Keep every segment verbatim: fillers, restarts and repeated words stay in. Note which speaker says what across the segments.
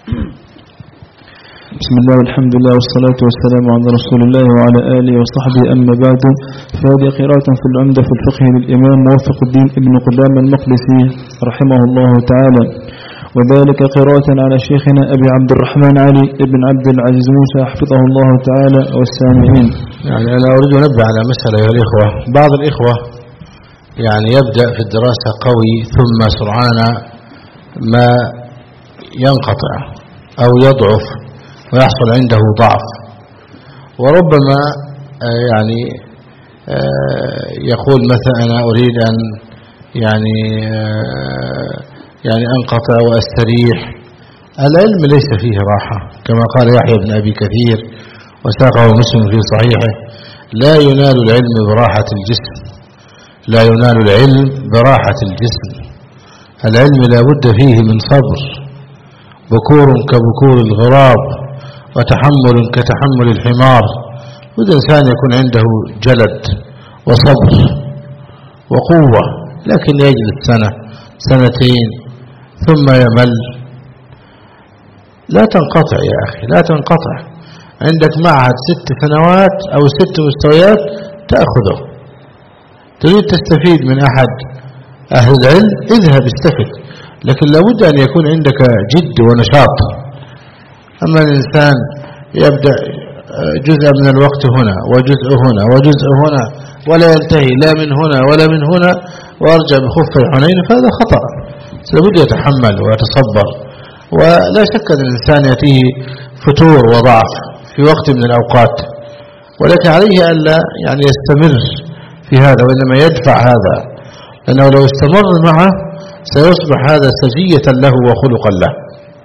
Speaker 1: بسم الله والحمد لله والصلاة والسلام على رسول الله وعلى آله وصحبه. أما بعد، فهذه قراءة في العمدة في الفقه للإمام موفق الدين ابن قدامة المقدسي رحمه الله تعالى، وذلك قراءة على شيخنا أبي عبد الرحمن علي ابن عبد العزيز موسى حفظه الله تعالى والسامعين.
Speaker 2: يعني أنا أريد أن أنبه على مسألة يا الإخوة. بعض الإخوة يعني يبدأ في الدراسة قوي ثم سرعان ما ينقطع أو يضعف ويحصل عنده ضعف، وربما يعني يقول مثلا أنا أريد أن يعني يعني أنقطع وأستريح. العلم ليس فيه راحة، كما قال يحيى بن أبي كثير وساقه مسلم في صحيحه: لا ينال العلم براحة الجسم، لا ينال العلم براحة الجسم. العلم لا بد فيه من صبر، بكور كبكور الغراب وتحمل كتحمل الحمار. والإنسان يكون عنده جلد وصبر وقوة، لكن يجلس سنة سنتين ثم يمل. لا تنقطع يا أخي، لا تنقطع. عندك معهد ست سنوات أو ست مستويات تأخذه، تريد تستفيد من أحد أهل العلم، اذهب استفد، لكن لابد أن يكون عندك جد ونشاط. أما الإنسان يبدأ جزء من الوقت هنا وجزء هنا وجزء هنا ولا ينتهي لا من هنا ولا من هنا وارجع بخف الحنين، فهذا خطأ. لابد يتحمل ويتصبر. ولا شك أن الإنسان يأتيه فتور وضعف في وقت من الأوقات، ولكن عليه ألا يعني يستمر في هذا، وإنما يدفع هذا، لأنه لو استمر معه سيصبح هذا سجية له وخلقا له.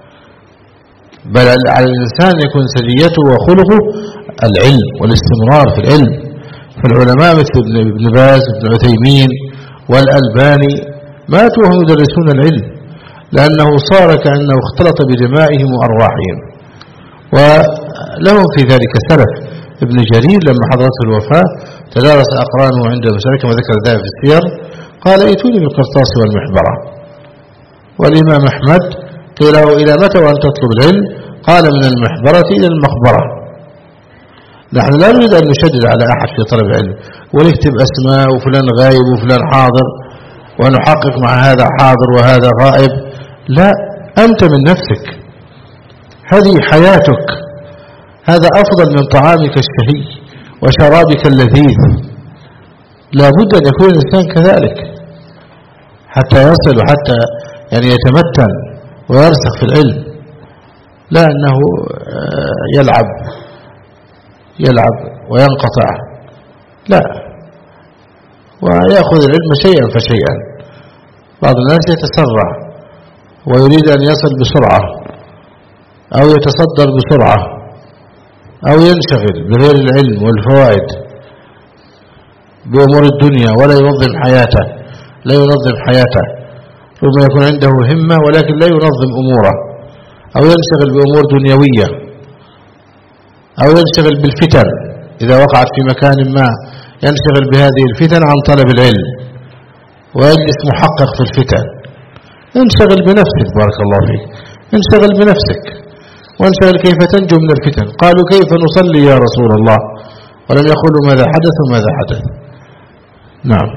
Speaker 2: بل على الإنسان يكون سجيته وخلقه العلم والاستمرار في العلم. فالعلماء مثل ابن باز ابن عثيمين والألباني ماتوا وهم يدرسون العلم، لأنه صار كأنه اختلط بدمائهم وأرواحهم. ولهم في ذلك سلف. ابن جرير لما حضرته الوفاة تدارس أقرانه عند المسألة كما ذكر ذلك في السير، قال: ائتوني بالقرطاس والمحبرة. والإمام أحمد قيل له: إلى متى وأن تطلب العلم؟ قال: من المحبرة إلى المقبرة. نحن لا نريد أن نشدد على أحد في طلب العلم ونكتب أسماء وفلان غايب وفلان حاضر ونحقق مع هذا حاضر وهذا غائب. لا، أنت من نفسك، هذه حياتك، هذا أفضل من طعامك الشهي وشرابك اللذيذ. لا بد أن يكون الإنسان كذلك حتى يصل وحتى يعني يتمتن ويرسخ في العلم، لا أنه يلعب يلعب وينقطع، لا، ويأخذ العلم شيئا فشيئا. بعض الناس يتسرع ويريد أن يصل بسرعة أو يتصدر بسرعة أو ينشغل بغير العلم والفوائد بأمور الدنيا ولا ينظم حياته لا ينظم حياته ربما يكون عنده همة ولكن لا ينظم أموره، أو ينشغل بأمور دنيوية، أو ينشغل بالفتن. إذا وقعت في مكان ما ينشغل بهذه الفتن عن طلب العلم ويجلس محقق في الفتن. انشغل بنفسك، بارك الله فيك، انشغل بنفسك وانشغل كيف تنجو من الفتن. قالوا: كيف نصلي يا رسول الله؟ ولم يقولوا ماذا حدث وماذا حدث. نعم.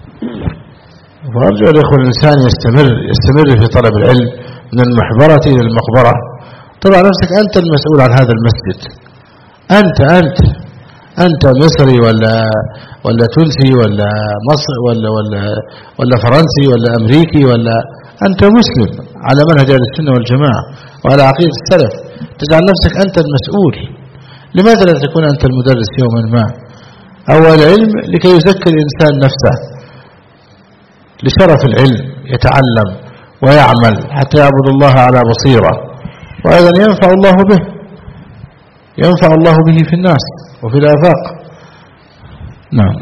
Speaker 2: وأرجو الإخوة الإنسان يستمر يستمر في طلب العلم من المحبرة إلى المقبرة. طبعا نفسك أنت المسؤول عن هذا المسجد، أنت أنت أنت مصري ولا ولا تونسي ولا مصر ولا ولا ولا فرنسي ولا أمريكي، ولا أنت مسلم على منهج أهل السنة والجماعة وعلى عقيدة السلف. تجعل نفسك أنت المسؤول. لماذا لا تكون أنت المدرس يوما ما؟ أول العلم لكي يزكي الإنسان نفسه لشرف العلم، يتعلم ويعمل حتى يعبد الله على بصيرة، وأيضا ينفع الله به ينفع الله به في الناس وفي الآفاق.
Speaker 1: نعم.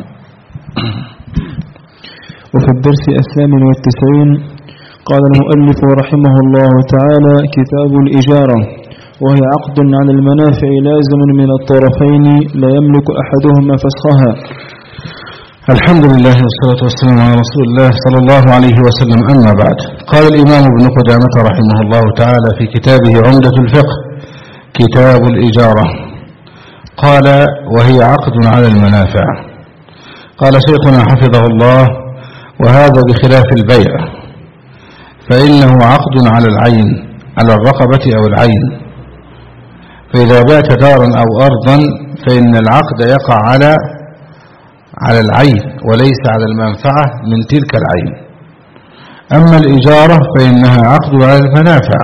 Speaker 1: وفي الدرس الثامن والتسعين قال المؤلف رحمه الله تعالى: كتاب الإجارة، وهي عقد على المنافع لازم من الطرفين لا يملك أحدهما فسخها.
Speaker 2: الحمد لله والصلاة والسلام على رسول الله صلى الله عليه وسلم. أما بعد، قال الإمام ابن قدامة رحمه الله تعالى في كتابه عمدة الفقه كتاب الإجارة، قال: وهي عقد على المنافع. قال شيخنا حفظه الله: وهذا بخلاف البيع، فإنه عقد على العين، على الرقبة أو العين. فإذا بعت دارا أو أرضا فإن العقد يقع على على العين وليس على المنفعة من تلك العين. أما الإجارة فإنها عقد على المنافع،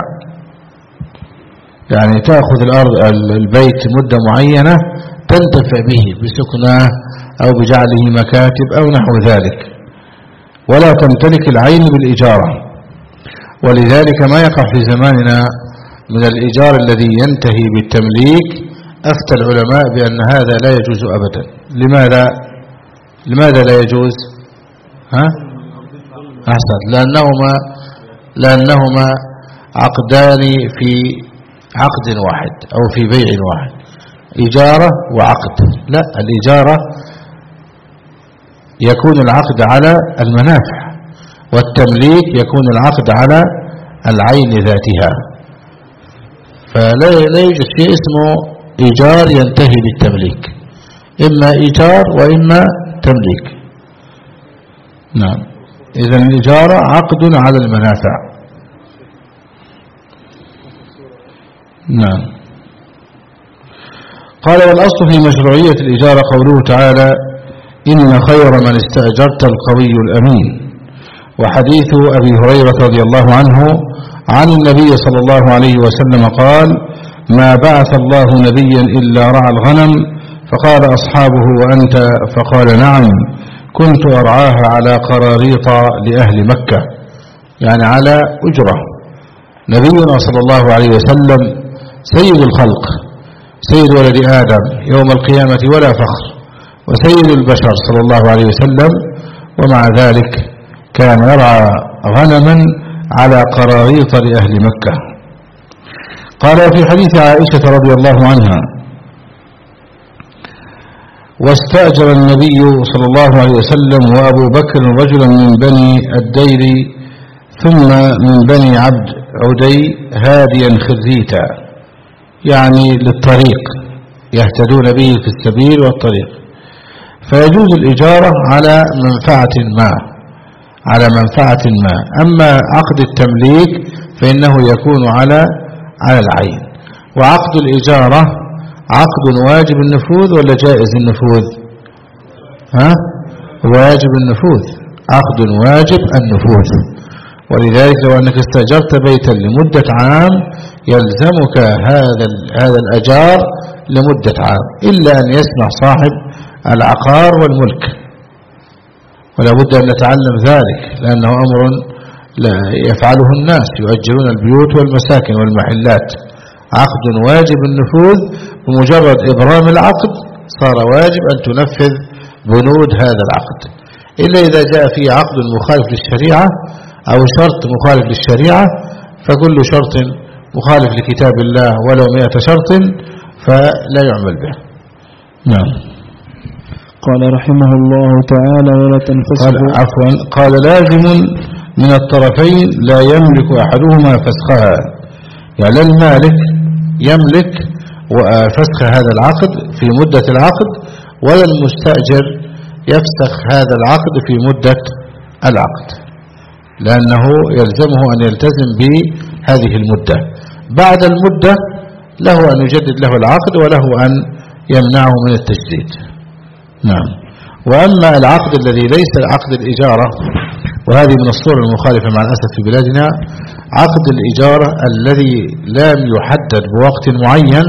Speaker 2: يعني تأخذ الأرض البيت مدة معينة تنتفع به بسكنه أو بجعله مكاتب أو نحو ذلك، ولا تمتلك العين بالإجارة. ولذلك ما يقع في زماننا من الإيجار الذي ينتهي بالتمليك، أفتى العلماء بأن هذا لا يجوز أبدا. لماذا لماذا لا يجوز؟ ها؟ أحسن، لأنهما لأنهما عقدان في عقد واحد أو في بيع واحد، إجارة وعقد. لا، الإجارة يكون العقد على المنافع، والتمليك يكون العقد على العين ذاتها. فلا لا يوجد شيء اسمه إيجار ينتهي بالتمليك، إما إيجار وإما تمليك. نعم، إذا الإجارة عقد على المنافع. نعم. قال: والأصل في مشروعية الإجارة قوله تعالى: إن خير من استأجرت القوي الأمين. وحديث أبي هريرة رضي الله عنه عن النبي صلى الله عليه وسلم قال: ما بعث الله نبيا إلا رعى الغنم. فقال أصحابه: وأنت؟ فقال: نعم، كنت أرعاها على قراريط لأهل مكة، يعني على أجرة. نبينا صلى الله عليه وسلم سيد الخلق، سيد ولد آدم يوم القيامة ولا فخر، وسيد البشر صلى الله عليه وسلم، ومع ذلك كان يرعى غنما على قراريط لأهل مكة. قال في حديث عائشة رضي الله عنها: واستأجر النبي صلى الله عليه وسلم وأبو بكر رجلا من بني الدير ثم من بني عبد عدي هاديا خريتا، يعني للطريق، يهتدون به في السبيل والطريق. فيجوز الإجارة على منفعة ما على منفعة ما أما عقد التمليك فإنه يكون على على العين. وعقد الإجارة عقد واجب النفوذ ولا جائز النفوذ؟ ها؟ واجب النفوذ، عقد واجب النفوذ. ولذلك لو أنك استأجرت بيتا لمدة عام يلزمك هذا هذا الأجار لمدة عام، إلا أن يسمح صاحب العقار والملك، ولا بد أن نتعلم ذلك، لأنه أمر لا يفعله الناس، يؤجرون البيوت والمساكن والمحلات. عقد واجب النفوذ، بمجرد إبرام العقد صار واجب أن تنفذ بنود هذا العقد، إلا إذا جاء فيه عقد مخالف للشريعة أو شرط مخالف للشريعة، فكل شرط مخالف لكتاب الله ولو مئة شرط فلا يعمل به. نعم.
Speaker 1: قال رحمه الله تعالى: ولا تنفسخ.
Speaker 2: قال عفوا قال: لازم من الطرفين لا يملك أحدهما فسخها، يعني لا المالك يملك وفسخ هذا العقد في مدة العقد، ولا المستأجر يفسخ هذا العقد في مدة العقد، لأنه يلزمه أن يلتزم بهذه المدة. بعد المدة له أن يجدد له العقد وله أن يمنعه من التجديد. نعم. وأما العقد الذي ليس عقد الإجارة، وهذه من الصور المخالفة مع الأسف في بلادنا، عقد الإجارة الذي لم يحدد بوقت معين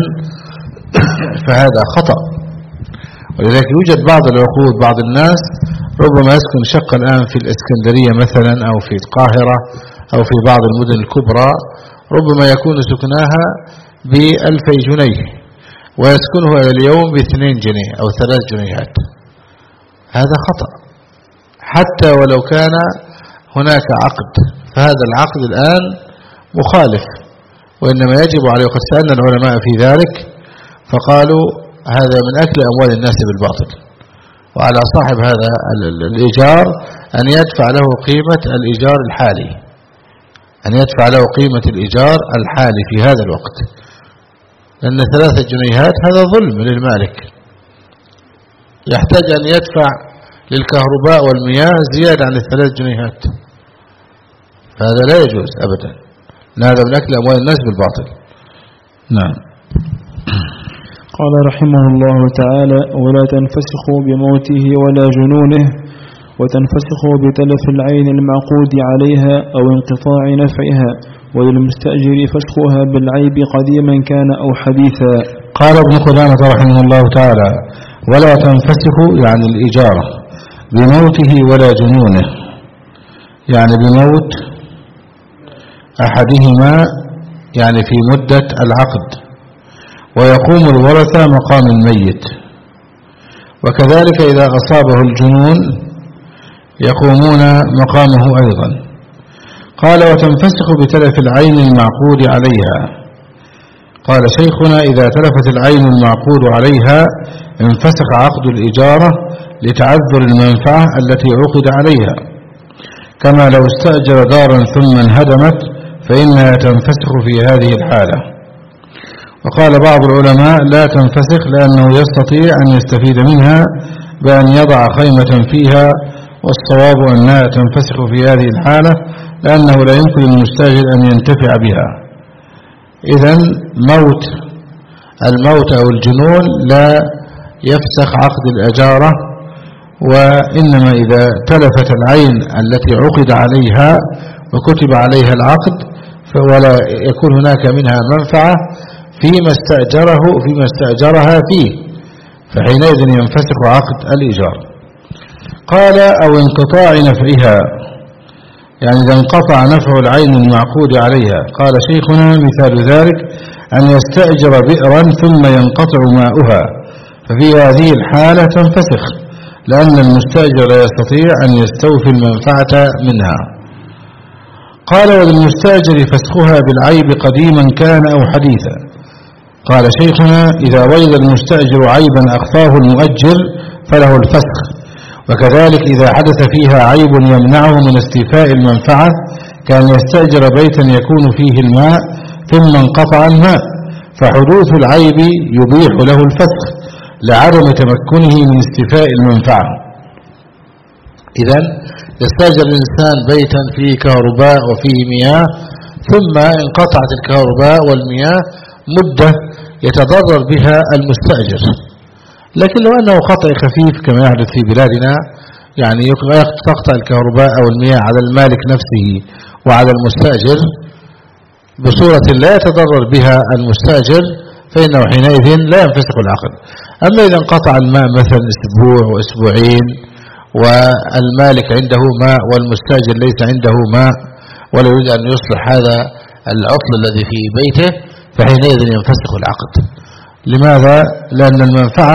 Speaker 2: فهذا خطأ. ولذلك يوجد بعض العقود، بعض الناس ربما يسكن شقة الآن في الإسكندرية مثلا أو في القاهرة أو في بعض المدن الكبرى، ربما يكون سكناها بألفي جنيه ويسكنه اليوم باثنين جنيه أو ثلاث جنيهات. هذا خطأ حتى ولو كان هناك عقد، فهذا العقد الآن مخالف، وإنما يجب عليه. وقد سألنا العلماء في ذلك فقالوا هذا من أكل أموال الناس بالباطل، وعلى صاحب هذا الإيجار أن يدفع له قيمة الإيجار الحالي، أن يدفع له قيمة الإيجار الحالي في هذا الوقت، لأن ثلاثة جنيهات هذا ظلم للمالك، يحتاج أن يدفع للكهرباء والمياه زيادة عن الثلاث جنيهات، فهذا لا يجوز أبدا، هذا من أكل أموال الناس بالباطل. نعم.
Speaker 1: قال رحمه الله تعالى: ولا تنفسخوا بموته ولا جنونه، وتنفسخوا بتلف العين المعقود عليها أو انقطاع نفعها، وللمستأجر فسخها بالعيب قديما كان أو حديثا.
Speaker 2: قال ابن قدامة رحمه الله تعالى: ولا تنفسخ يعني الإجارة بموته ولا جنونه، يعني بموت أحدهما يعني في مدة العقد، ويقوم الورثة مقام الميت، وكذلك إذا أصابه الجنون يقومون مقامه أيضا. قال: وتنفسخ بتلف العين المعقود عليها. قال شيخنا: إذا تلفت العين المعقود عليها انفسخ عقد الإجارة لتعذر المنفعة التي عقد عليها، كما لو استأجر دارا ثم انهدمت فإنها تنفسخ في هذه الحالة. وقال بعض العلماء: لا تنفسخ لأنه يستطيع أن يستفيد منها بأن يضع خيمة فيها، والصواب أنها تنفسخ في هذه الحالة لأنه لا يمكن للمستأجر أن ينتفع بها. إذن موت الموت أو الجنون لا يفسخ عقد الأجارة، وإنما إذا تلفت العين التي عقد عليها وكتب عليها العقد ولا يكون هناك منها منفعة فيما استأجره فيما استأجرها فيه، فحينئذ ينفسخ عقد الإيجار. قال: أو انقطاع نفعها، يعني إذا انقطع نفع العين المعقود عليها. قال شيخنا: مثال ذلك أن يستأجر بئرا ثم ينقطع ماؤها، ففي هذه الحالة تنفسخ، لأن المستأجر لا يستطيع أن يستوفي المنفعة منها. قال: وللمستأجر فسخها بالعيب قديما كان أو حديثا. قال شيخنا: إذا وجد المستأجر عيبا أخفاه المؤجر فله الفسخ، وكذلك إذا حدث فيها عيب يمنعه من استيفاء المنفعة، كان يستأجر بيتا يكون فيه الماء ثم انقطع الماء، فحدوث العيب يبيح له الفسخ لعدم تمكنه من استيفاء المنفعة. إذن يستأجر الإنسان بيتا فيه كهرباء وفيه مياه، ثم انقطعت الكهرباء والمياه مدة يتضرر بها المستأجر، لكن لو أنه قطع خفيف كما يحدث في بلادنا، يعني تقطع الكهرباء أو المياه على المالك نفسه وعلى المستأجر بصورة لا يتضرر بها المستأجر، فإنه حينئذ لا ينفسخ العقد. أما إذا انقطع الماء مثلا أسبوع وأسبوعين والمالك عنده ماء والمستأجر ليس عنده ماء ولا يريد أن يصلح هذا العطل الذي في بيته، فحينئذ ينفسخ العقد. لماذا؟ لأن المنفعة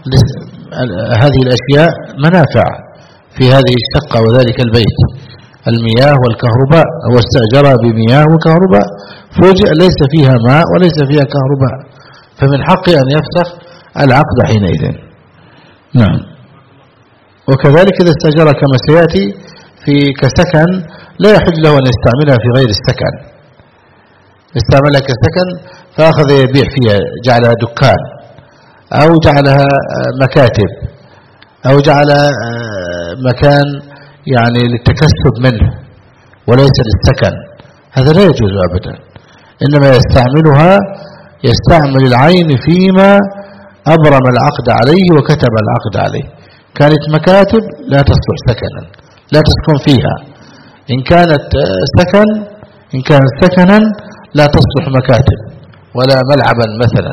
Speaker 2: هذه الأشياء منافع في هذه الشقة وذلك البيت، المياه والكهرباء، هو استأجرها بمياه وكهرباء فوجئ ليس فيها ماء وليس فيها كهرباء، فمن حقه أن يفسخ العقد حينئذ. نعم. وكذلك إذا استأجر كما سيأتي في كسكن لا يحج له أن يستعملها في غير السكن، استعملها كسكن فأخذ يبيع فيها، جعلها دكان أو جعلها مكاتب أو جعل مكان يعني للتكسب منه وليس للسكن، هذا لا يجوز أبدا. إنما يستعملها يستعمل العين فيما أبرم العقد عليه وكتب العقد عليه. كانت مكاتب لا تصلح سكنا، لا تسكن فيها. إن كانت سكن إن كانت سكنا لا تصلح مكاتب ولا ملعبا مثلا،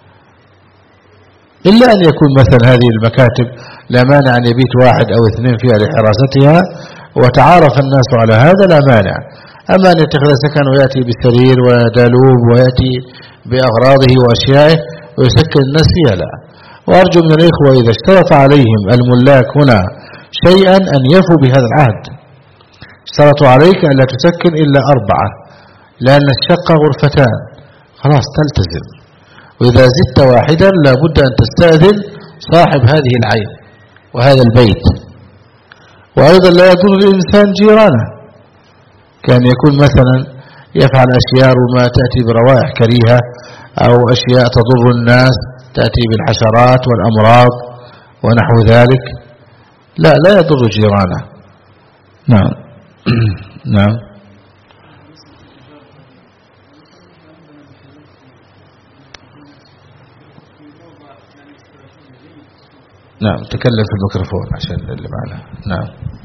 Speaker 2: إلا أن يكون مثلا هذه المكاتب لا مانع أن يبيت واحد أو اثنين فيها لحراستها وتعارف الناس على هذا، لا مانع. أما أن يتخذ سكن ويأتي بسرير ودالوب ويأتي بأغراضه وأشيائه ويسكن الناس فيها، لا. وأرجو من الإخوة إذا اشترط عليهم الملاك هنا شيئا أن يفوا بهذا العهد. اشترطوا عليك أن لا تسكن إلا أربعة، لأن الشقة غرفتان، خلاص تلتزم. وإذا زدت واحدا لابد أن تستأذن صاحب هذه العين وهذا البيت. وأيضا لا يضر الإنسان جيرانه، كان يكون مثلا يفعل أشياء ربما تأتي بروائح كريهة أو أشياء تضر الناس تأتي بالحشرات والأمراض ونحو ذلك، لا لا يضر جيرانه. نعم. نعم. نعم تكلم في الميكروفون عشان اللي معنا. نعم.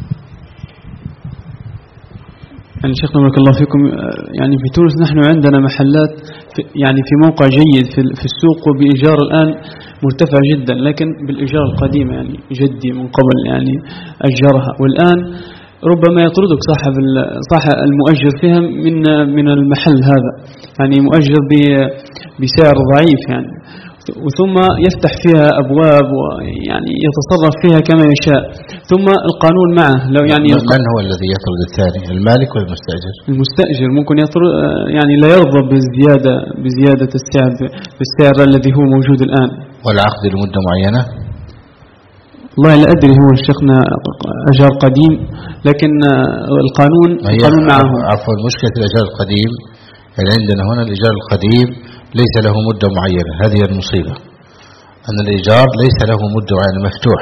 Speaker 1: يعني شيخنا بارك الله فيكم، يعني في تونس نحن عندنا محلات في يعني في موقع جيد في في السوق، وبإيجار الآن مرتفع جدا، لكن بالإيجار القديم يعني جدي من قبل يعني أجرها، والآن ربما يطردك صاحب صاحب المؤجر فيها من من المحل هذا، يعني مؤجر بسعر ضعيف يعني، وثم يفتح فيها أبواب ويعني يتصرف فيها كما يشاء، ثم القانون معه لو يعني
Speaker 2: من هو الذي يطرد الثاني، المالك ولا المستأجر؟
Speaker 1: المستأجر ممكن يطرد يعني لا يرضى بالزيادة بزيادة السعر بالسعر الذي هو موجود الآن.
Speaker 2: والعقد لمدة معينة؟
Speaker 1: والله لا أدري، هو شيخنا أجار قديم، لكن القانون القانون معه.
Speaker 2: عفوا، مشكلة الأجار القديم يعني عندنا هنا الإيجار القديم ليس له مدة معينة، هذه المصيبة، أن الإيجار ليس له مدة معينة مفتوح،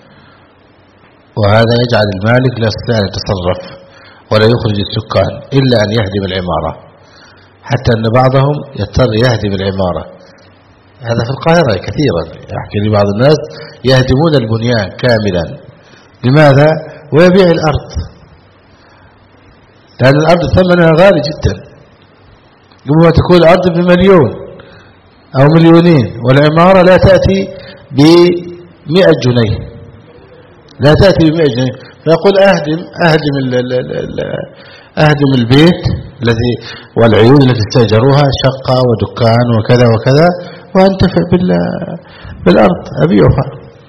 Speaker 2: وهذا يجعل المالك لا يستطيع أن يتصرف ولا يخرج السكان إلا أن يهدم العمارة، حتى أن بعضهم يضطر يهدم العمارة. هذا في القاهرة كثيرا، يحكي لي بعض الناس يهدمون البنيان كاملا. لماذا؟ ويبيع الأرض، لأن الأرض ثمنها غالي جدا، قبل ما تكون الأرض بمليون أو مليونين، والعمارة لا تأتي بمئة جنيه، لا تأتي بمئة جنيه، فيقول أهدم أهدم ال ال ال أهدم البيت الذي والعيون التي استأجروها شقة ودكان وكذا وكذا، وأنتفع بالأرض أبيعها.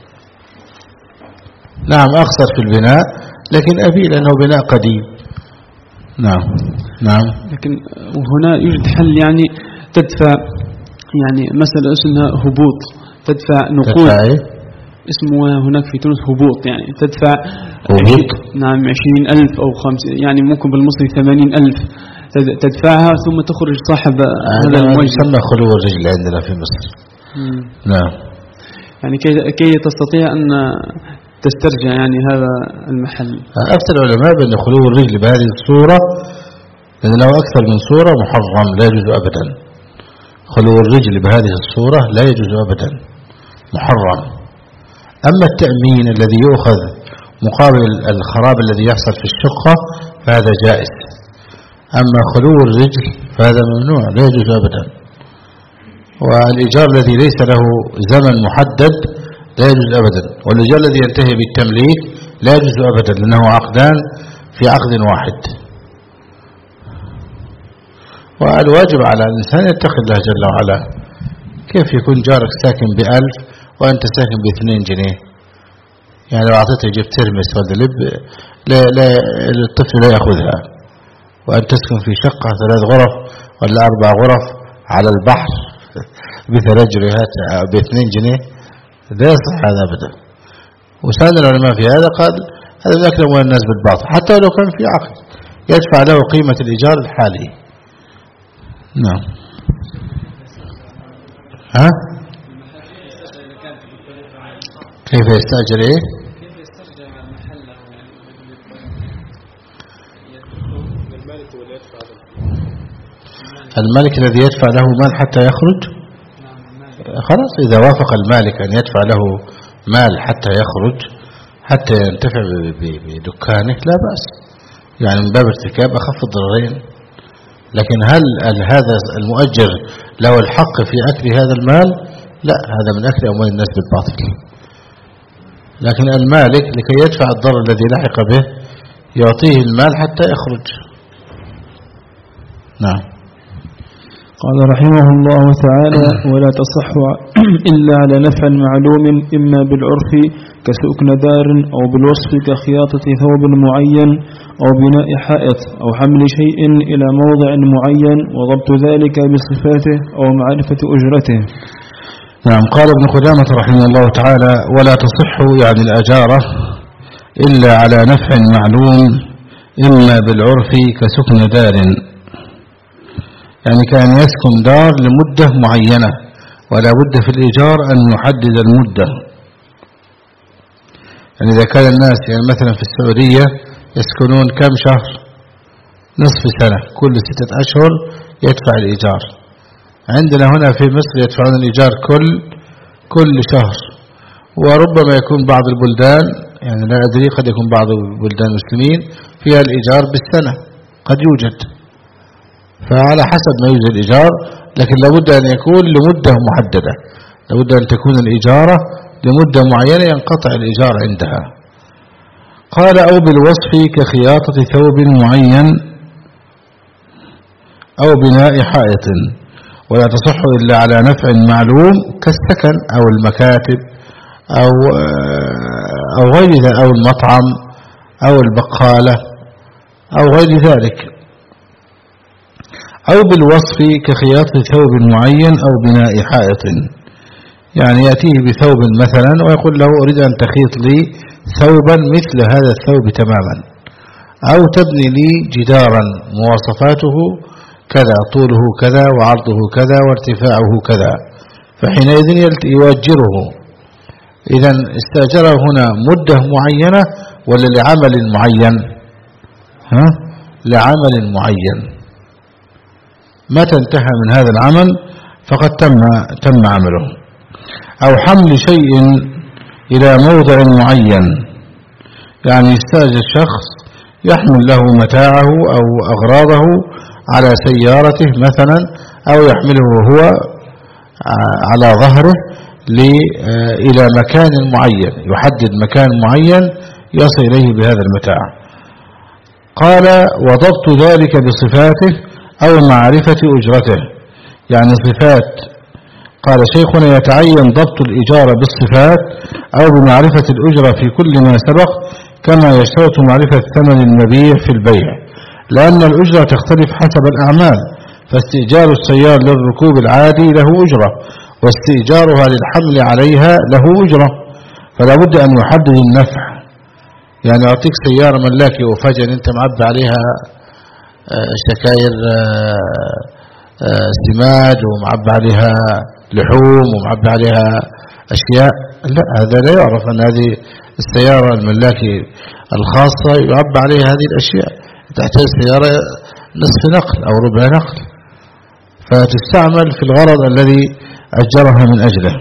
Speaker 2: نعم أخسر في البناء، لكن أبي لأنه بناء قديم. نعم. نعم.
Speaker 1: لكن هنا يوجد حل، يعني تدفع يعني مسألة اسمها هبوط، تدفع نقود.
Speaker 2: تدفع إيه؟
Speaker 1: اسمه هناك في تونس هبوط، يعني تدفع
Speaker 2: هبوط.
Speaker 1: نعم عشرين ألف أو خمسين، يعني ممكن بالمصري ثمانين ألف تدفعها، ثم تخرج صاحب هذا الموجه.
Speaker 2: يسمى خلو الرجل عندنا في مصر.
Speaker 1: مم.
Speaker 2: نعم.
Speaker 1: يعني كي كي تستطيع أن تسترجع يعني هذا المحل.
Speaker 2: أفتى العلماء بأن خلو الرجل بهذه الصورة، لأن له أكثر من صورة، محرم لا يجوز أبدا. خلو الرجل بهذه الصورة لا يجوز أبدا، محرم. أما التأمين الذي يؤخذ مقابل الخراب الذي يحصل في الشقة فهذا جائز، أما خلو الرجل فهذا ممنوع لا يجوز أبدا. والإيجار الذي ليس له زمن محدد لا يجوز أبدا، والإيجار الذي ينتهي بالتمليك لا يجوز أبدا، لأنه عقدان في عقد واحد. والواجب على الإنسان يتقي الله جل وعلا. كيف يكون جارك ساكن بألف وأنت ساكن باثنين جنيه؟ يعني لو أعطيته جبت ترمس ولا لب لا لا الطفل لا يأخذها، وأن تسكن في شقة ثلاث غرف ولا أربع غرف على البحر بثلاث جنيهات باثنين جنيه، لا يصح هذا أبدا. وسأل العلماء في هذا قال هذا من أكل أموال الناس بالباطل، حتى لو كان في عقد يدفع له قيمة الإيجار الحالي. نعم. ها؟ كيف يستأجر إيه؟
Speaker 1: كيف يسترجع محله
Speaker 2: المالك الذي يدفع له مال حتى يخرج؟ خلاص إذا وافق المالك أن يدفع له مال حتى يخرج حتى ينتفع بدكانه لا بأس، يعني من باب ارتكاب أخف الضررين. لكن هل هذا المؤجر له الحق في أكل هذا المال؟ لا، هذا من أكل أموال الناس بالباطل. لكن المالك لكي يدفع الضرر الذي لحق به يعطيه المال حتى يخرج. نعم.
Speaker 1: قال رحمه الله تعالى: ولا تصح إلا على نفع معلوم، إما بالعرف كسكن دار، أو بالوصف كخياطة ثوب معين، أو بناء حائط، أو حمل شيء إلى موضع معين، وضبط ذلك بصفاته أو معرفة أجرته.
Speaker 2: نعم. قال ابن قدامة رحمه الله تعالى: ولا تصح يعني الأجارة إلا على نفع معلوم، إما بالعرف كسكن دار، يعني كان يسكن دار لمدة معينة، ولا بد في الإيجار أن يحدد المدة. يعني إذا كان الناس يعني مثلا في السعودية يسكنون كم شهر؟ نصف سنة، كل ستة أشهر يدفع الإيجار. عندنا هنا في مصر يدفعون الإيجار كل كل شهر، وربما يكون بعض البلدان، يعني لا أدري، قد يكون بعض البلدان المسلمين فيها الإيجار بالسنة، قد يوجد، فعلى حسب ما يوجد الإيجار، لكن لابد أن يكون لمدة محددة، لابد أن تكون الإيجارة لمدة معينة ينقطع الإيجار عندها. قال: أو بالوصف كخياطة ثوب معين أو بناء حائط، ولا تصح إلا على نفع معلوم كالسكن أو المكاتب أو أو غير ذلك، أو المطعم أو البقالة أو غير ذلك. أو بالوصف كخياطة ثوب معين أو بناء حائط، يعني يأتيه بثوب مثلا ويقول له: أريد أن تخيط لي ثوبا مثل هذا الثوب تماما، أو تبني لي جدارا مواصفاته كذا، طوله كذا وعرضه كذا وارتفاعه كذا، فحينئذ يؤجره. إذا استأجره هنا مدة معينة ولا لعمل معين؟ ها؟ لعمل معين. متى انتهى من هذا العمل فقد تم تم عمله. أو حمل شيء إلى موضع معين، يعني يستأجر شخص يحمل له متاعه أو أغراضه على سيارته مثلا، أو يحمله هو على ظهره إلى مكان معين، يحدد مكان معين يصل إليه بهذا المتاع. قال: وضبط ذلك بصفاته أو معرفة أجرته، يعني صفات. قال شيخنا: يتعين ضبط الإجارة بالصفات أو بمعرفة الأجرة في كل ما سبق، كما يشترط معرفة ثمن المبيع في البيع، لأن الأجرة تختلف حسب الأعمال، فاستئجار السيارة للركوب العادي له أجرة، واستئجارها للحمل عليها له أجرة، فلا بد أن يحدد النفع. يعني أعطيك سيارة ملاكي وفجأة أنت معبى عليها شكاير سماد ومعبى عليها لحوم ومعبى عليها أشياء، لا، هذا لا يعرف أن هذه السيارة الملاكي الخاصة يعبى عليها هذه الأشياء، تحتاج سيارة نصف نقل أو ربع نقل، فتستعمل في الغرض الذي أجرها من أجله.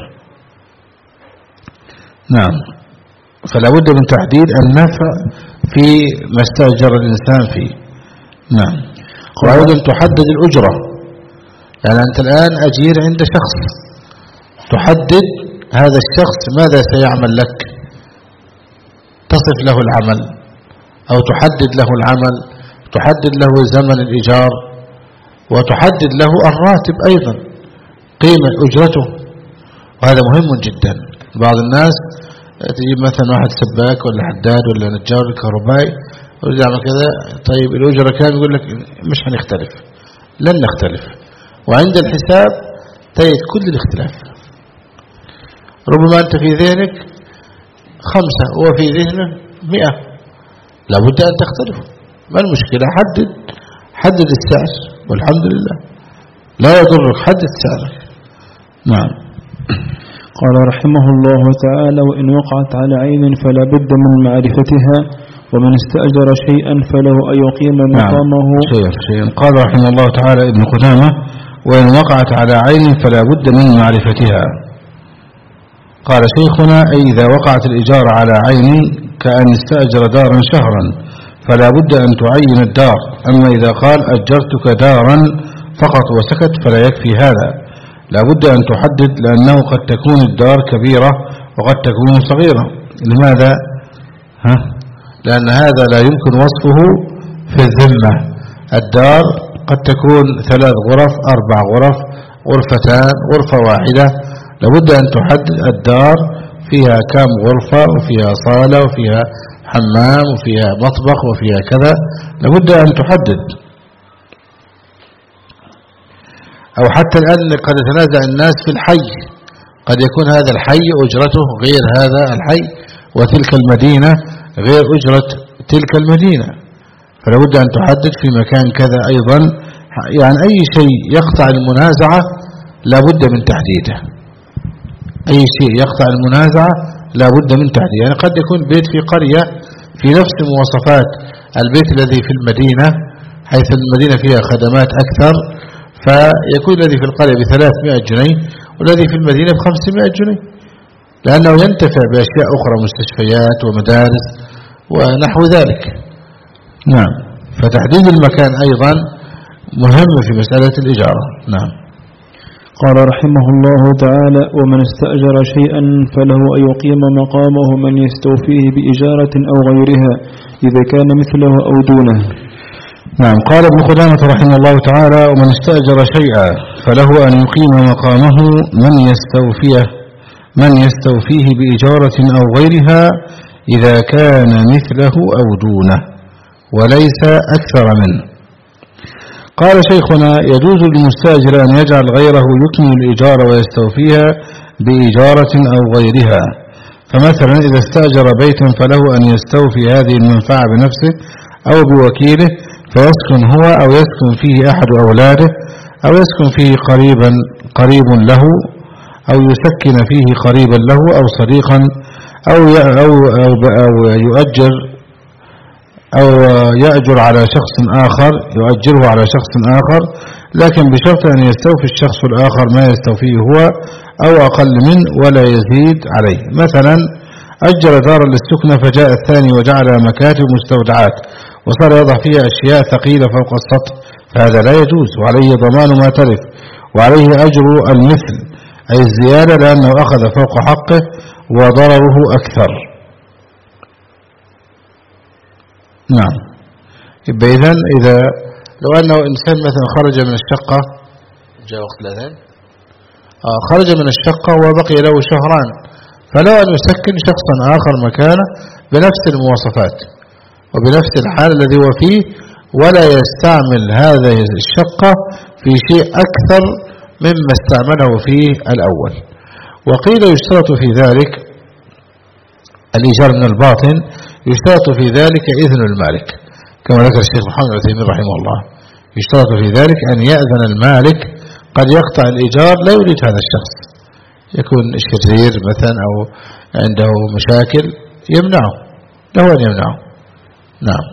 Speaker 2: نعم. فلا بد من تحديد النفع في ما استأجر الإنسان فيه. نعم. وأيضا تحدد الأجرة، يعني أنت الآن أجير عند شخص، تحدد هذا الشخص ماذا سيعمل لك، تصف له العمل أو تحدد له العمل، تحدد له زمن الإيجار، وتحدد له الراتب أيضا، قيمة أجرته، وهذا مهم جدا. بعض الناس تجيب مثلا واحد سباك ولا حداد ولا نجار كهربائي ويريد يعمل كذا، طيب الأجرة كام؟ يقول لك مش هنختلف، لن نختلف، وعند الحساب تجد كل الاختلاف. ربما أنت في ذهنك خمسة وفي ذهنه مئة، لابد أن تختلف. ما المشكلة؟ حدد حدد السعر والحمد لله، لا يضرك، حدد سعرك. نعم.
Speaker 1: قال رحمه الله تعالى: وإن وقعت على عين فلا بد من معرفتها، ومن استأجر شيئا فله أن يقيم مقامه.
Speaker 2: نعم. شيئا شيئا. قال رحمه الله تعالى ابن قدامة: وإن وقعت على عين فلا بد من معرفتها. قال شيخنا: أي إذا وقعت الإجارة على عين كأن استأجر دارا شهرا فلا بد أن تعين الدار. أما إذا قال أجرتك دارا فقط وسكت فلا يكفي هذا، لا بد أن تحدد، لأنه قد تكون الدار كبيرة وقد تكون صغيرة. لماذا؟ ها؟ لأن هذا لا يمكن وصفه في الذمة. الدار قد تكون ثلاث غرف، أربع غرف، غرفتان، غرفة واحدة، لابد أن تحدد الدار فيها كم غرفة، وفيها صالة، وفيها حمام، وفيها مطبخ، وفيها كذا، لابد أن تحدد. أو حتى الآن قد يتنازع الناس في الحي، قد يكون هذا الحي أجرته غير هذا الحي، وتلك المدينة غير أجرة تلك المدينة، فلا بد أن تحدد في مكان كذا أيضا. يعني أي شيء يقطع المنازعة لا بد من تحديده، أي شيء يقطع المنازعة لا بد من تحديده. يعني قد يكون بيت في قرية في نفس مواصفات البيت الذي في المدينة، حيث المدينة فيها خدمات أكثر، فيكون الذي في القرية بثلاثمائة جنيه والذي في المدينة بخمسمائة جنيه، لأنه ينتفع بأشياء أخرى، مستشفيات ومدارس ونحو ذلك. نعم، فتحديد المكان أيضا مهم في مسألة الإجارة. نعم.
Speaker 1: قال رحمه الله تعالى: ومن استأجر شيئا فله أن يقيم مقامه من يستوفيه بإجارة أو غيرها إذا كان مثله أو دونه.
Speaker 2: نعم. قال ابن قدامة رحمه الله تعالى: ومن استأجر شيئا فله أن يقيم مقامه من يستوفيه من يستوفيه بإجارة أو غيرها إذا كان مثله أو دونه وليس أكثر منه. قال شيخنا: يجوز للمستأجر أن يجعل غيره يكمل الإجارة ويستوفيها بإجارة أو غيرها. فمثلا إذا استأجر بيتا فله أن يستوفي هذه المنفعة بنفسه أو بوكيله، فيسكن هو أو يسكن فيه أحد أولاده أو يسكن فيه قريبا قريب له أو يسكن فيه قريبا له أو صديقا أو أو أو, أو يؤجر أو يأجر على شخص آخر يؤجره على شخص آخر، لكن بشرط أن يستوفي الشخص الآخر ما يستوفيه هو أو أقل منه ولا يزيد عليه. مثلا أجر دارا للسكنة فجاء الثاني وجعل مكاتب مستودعات وصار يضع فيها أشياء ثقيلة فوق السطح، فهذا لا يجوز، وعليه ضمان ما تلف، وعليه أجر المثل أي الزيادة، لأنه أخذ فوق حقه وضرره أكثر. نعم. يبقى إذن إذا لو أنه إنسان مثلا خرج من الشقة، جاء وقت الأذان، آه خرج من الشقة وبقي له شهران، فلو أن يسكن شخصا آخر مكانه بنفس المواصفات وبنفس الحال الذي هو فيه، ولا يستعمل هذه الشقة في شيء أكثر مما استعمله فيه الأول. وقيل يشترط في ذلك الإيجار من الباطن، يشترط في ذلك إذن المالك كما ذكر الشيخ محمد العثيمين رحمه الله، يشترط في ذلك أن يأذن المالك، قد يقطع الإيجار لا يريد هذا الشخص، يكون شرير مثلا أو عنده مشاكل يمنعه، له أن يمنعه. نعم.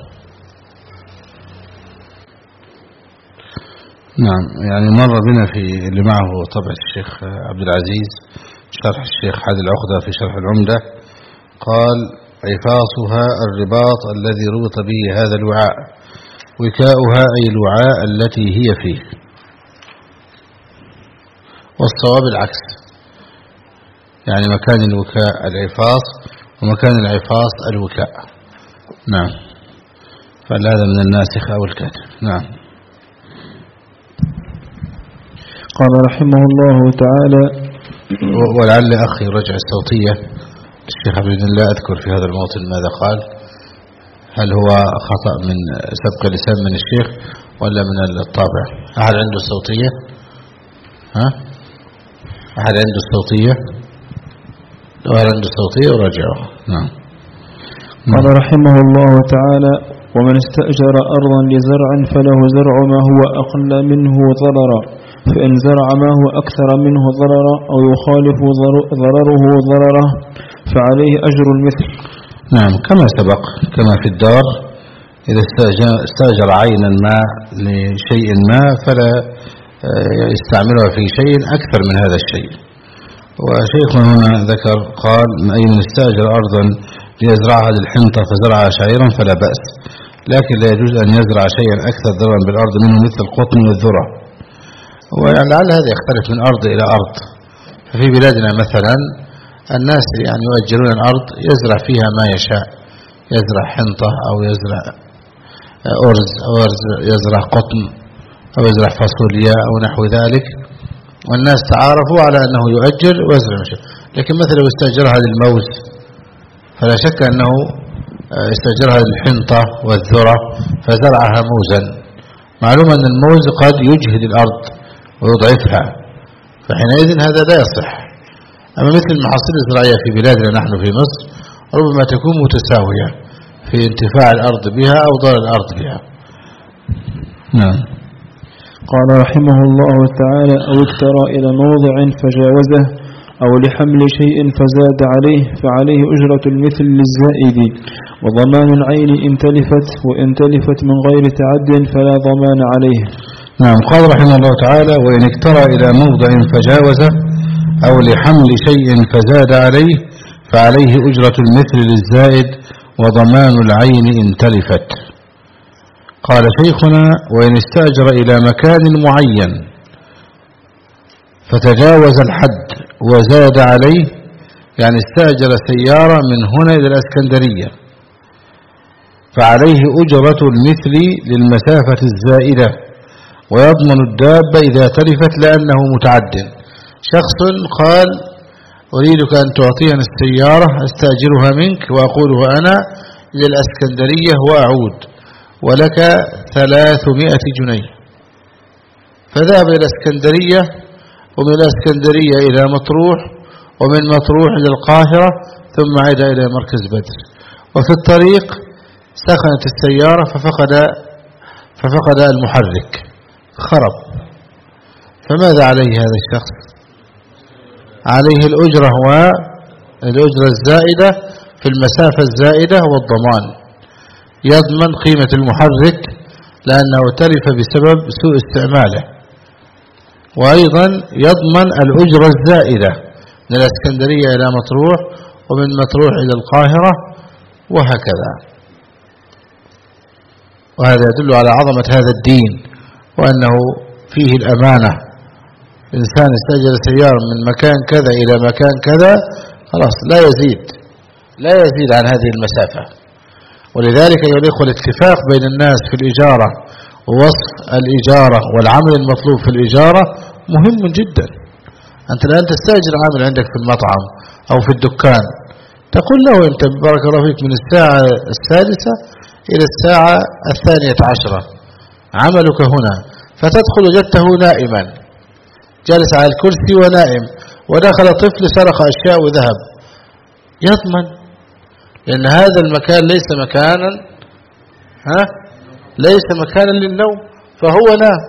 Speaker 2: نعم. يعني مر بنا في اللي معه طبع الشيخ عبد العزيز شرح الشيخ حادي العقدة في شرح العمدة، قال: عفاصها الرباط الذي ربط به هذا الوعاء، وكاؤها أي الوعاء التي هي فيه. والصواب العكس، يعني مكان الوكاء العفاص ومكان العفاص الوكاء. نعم. فهذا من الناسخ أو الكاتب. نعم.
Speaker 1: قال رحمه الله تعالى:
Speaker 2: ولعل أخي رجع الصوتية الشيخ عبد الله أذكر في هذا الموطن ماذا قال، هل هو خطأ من سبق لسان من الشيخ ولا من الطابع؟ أحد عنده الصوتية؟ ها؟ أحد عنده الصوتية؟ لو أحد عنده الصوتية ورجعه. نعم.
Speaker 1: قال رحمه الله تعالى: ومن استأجر أرضا لزرع فله زرع ما هو أقل منه ضررا، فإن زرع ما هو أكثر منه ضررا أو يخالف ضرره ضرره فعليه أجر المثل.
Speaker 2: نعم. كما سبق، كما في الدار إذا استأجر عينا ما لشيء ما فلا يستعملها في شيء أكثر من هذا الشيء. وشيخنا هنا ذكر قال: أي من استأجر أرضا ليزرعها للحنطة فزرعها شعيرا فلا بأس، لكن لا يجوز أن يزرع شيئا أكثر ضررا بالأرض منه مثل القطن والذرة. ولعل هذا يختلف من أرض إلى أرض. ففي بلادنا مثلا الناس يعني يؤجرون الأرض يزرع فيها ما يشاء، يزرع حنطة أو يزرع أرز أو يزرع قطن أو يزرع فاصوليا أو نحو ذلك، والناس تعارفوا على أنه يؤجر ويزرع مشاء. لكن مثلا لو استأجرها للموز فلا شك أنه استأجرها للحنطة والذرة فزرعها موزا، معلوم أن الموز قد يجهد الأرض ويضعفها، فحينئذ هذا لا يصح. أما مثل المحاصيل الزراعية في بلادنا نحن في مصر ربما تكون متساوية في انتفاع الأرض بها أو ضرر الأرض بها. نعم.
Speaker 1: قال رحمه الله تعالى: أو اكترى إلى موضع فجاوزه أو لحمل شيء فزاد عليه فعليه أجرة المثل للزائد وضمان العين إن تلفت، وإن تلفت من غير تعد فلا ضمان عليه.
Speaker 2: نعم. قال رحمه الله تعالى: وإن اكترى إلى موضع فجاوزه أو لحمل شيء فزاد عليه فعليه أجرة المثل للزائد وضمان العين إن تلفت. قال شيخنا: وإن استأجر إلى مكان معين فتجاوز الحد وزاد عليه، يعني استأجر سيارة من هنا إلى الإسكندرية، فعليه أجرة المثل للمسافة الزائدة ويضمن الدابة إذا تلفت لأنه متعد. شخص قال: أريدك أن تعطيني السيارة أستأجرها منك وأقولها أنا إلى الإسكندرية وأعود ولك ثلاثمائة جنيه، فذهب إلى الإسكندرية ومن الإسكندرية إلى مطروح ومن مطروح إلى القاهرة ثم عاد إلى مركز بدر، وفي الطريق سخنت السيارة ففقد ففقد المحرك خرب، فماذا عليه هذا الشخص؟ عليه الأجرة والأجرة الزائدة في المسافة الزائدة والضمان. يضمن قيمة المحرك لأنه تلف بسبب سوء استعماله، وأيضا يضمن الأجرة الزائدة من الإسكندرية إلى مطروح ومن مطروح إلى القاهرة وهكذا. وهذا يدل على عظمة هذا الدين وأنه فيه الأمانة. إنسان استأجر سيارة من مكان كذا إلى مكان كذا خلاص لا يزيد لا يزيد عن هذه المسافة. ولذلك يليق الاتفاق بين الناس في الإجارة ووصف الإجارة والعمل المطلوب في الإجارة مهم جدا. أنت الآن تستأجر عامل عندك في المطعم أو في الدكان، تقول له أنت بارك الله فيك من الساعة السادسة إلى الساعة الثانية عشرة عملك هنا، فتدخل وجدته نائما جالس على الكرسي ونائم، ودخل طفل سرق أشياء وذهب، يضمن لأن هذا المكان ليس مكانا ها ليس مكانا للنوم فهو نام،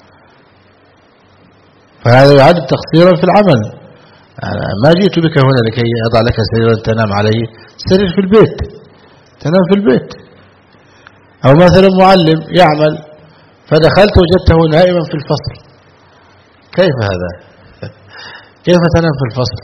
Speaker 2: فهذا يعد تقصيرا في العمل. أنا ما جئت بك هنا لكي أضع لك سريرا تنام عليه، سرير في البيت تنام في البيت. أو مثلا معلم يعمل فدخلت وجدته نائما في الفصل، كيف هذا؟ كيف تنام في الفصل؟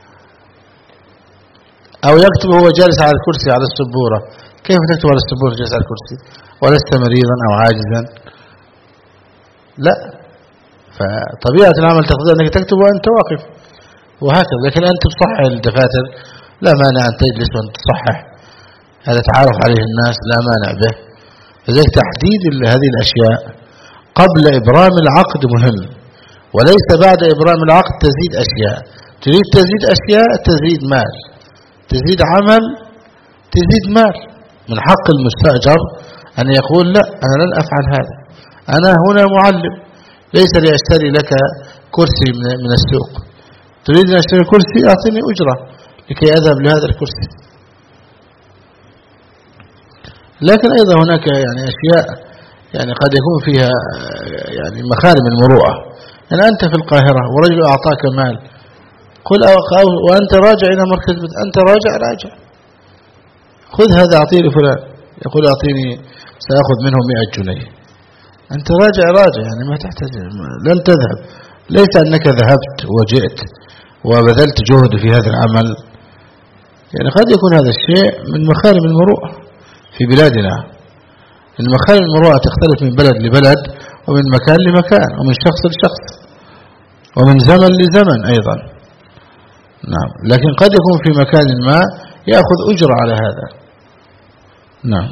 Speaker 2: أو يكتب هو جالس على الكرسي على السبورة، كيف تكتب على السبورة جالس على الكرسي ولست مريضا أو عاجزا؟ لا، فطبيعة العمل تقتضي أنك تكتب وأنت واقف وهكذا. لكن أنت تصحح الدفاتر لا مانع أن تجلس وأن تصحح، هذا تعرف عليه الناس لا مانع به. فذلك تحديد هذه الأشياء قبل إبرام العقد مهم، وليس بعد إبرام العقد تزيد أشياء. تريد تزيد أشياء تزيد مال، تزيد عمل تزيد مال. من حق المستأجر أن يقول لا أنا لن أفعل هذا، أنا هنا معلم ليس لأشتري لك كرسي من السوق، تريد أن أشتري كرسي أعطيني أجرة لكي أذهب لهذا الكرسي. لكن أيضا هناك يعني أشياء يعني قد يكون فيها يعني مخالم المروءة. يعني أنت في القاهرة ورجل أعطاك مال، قل وأنت راجع إلى مركز بيت، أنت راجع راجع خذ هذا أعطيه لفلان، يقول أعطيني سأخذ منه مئة جنيه، أنت راجع راجع يعني ما تحتاج، لن تذهب. ليس أنك ذهبت وجئت وبذلت جهد في هذا العمل، يعني قد يكون هذا الشيء من مخالم المروءة في بلادنا. المخالم المروءة تختلف من بلد لبلد ومن مكان لمكان ومن شخص لشخص ومن زمن لزمن أيضا. نعم، لكن قد يكون في مكان ما يأخذ أجرة على هذا. نعم.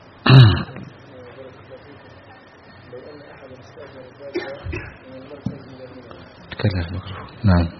Speaker 2: نعم.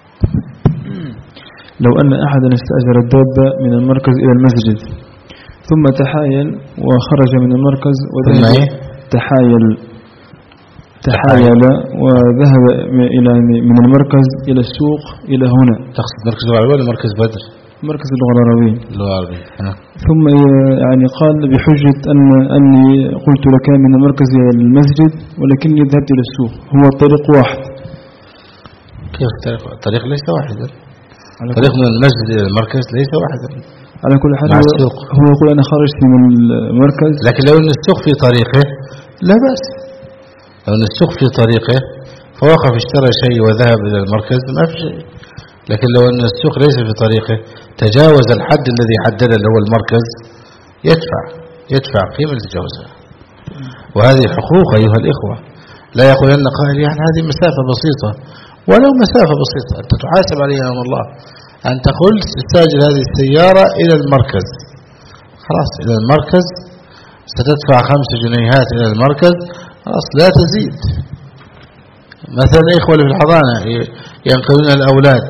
Speaker 1: لو أن أحدا استأجر الدابة من المركز إلى المسجد ثم تحايل وخرج من المركز وذهب تحايل تحايل وذهب إلى من المركز إلى السوق إلى هنا.
Speaker 2: تقصد مركز العربية ولا مركز بدر؟
Speaker 1: مركز اللغة العربية.
Speaker 2: اللغة العربية.
Speaker 1: ثم يعني قال بحجة أن أني قلت لك من المركز إلى المسجد ولكني ذهبت إلى السوق، هو الطريق واحد.
Speaker 2: كيف الطريق؟ الطريق ليس واحدا. الطريق من المسجد إلى المركز ليس واحدا.
Speaker 1: على كل حال هو يقول أنا خرجت من المركز،
Speaker 2: لكن لو أن السوق في طريقه لا بأس. لو أن السوق في طريقه فوقف اشترى شيء وذهب إلى المركز ما في شيء. لكن لو أن السوق ليس في طريقه تجاوز الحد الذي حدده اللي هو المركز يدفع يدفع قيمة تجاوزها. وهذه حقوق أيها الإخوة. لا يقول أن قائل يعني هذه مسافة بسيطة، ولو مسافة بسيطة أنت تحاسب عليها يوم الله. أنت قلت استاجر هذه السيارة إلى المركز، خلاص إلى المركز ستدفع خمس جنيهات إلى المركز، خلاص لا تزيد. مثلا إخوة في الحضانة ينقلون الأولاد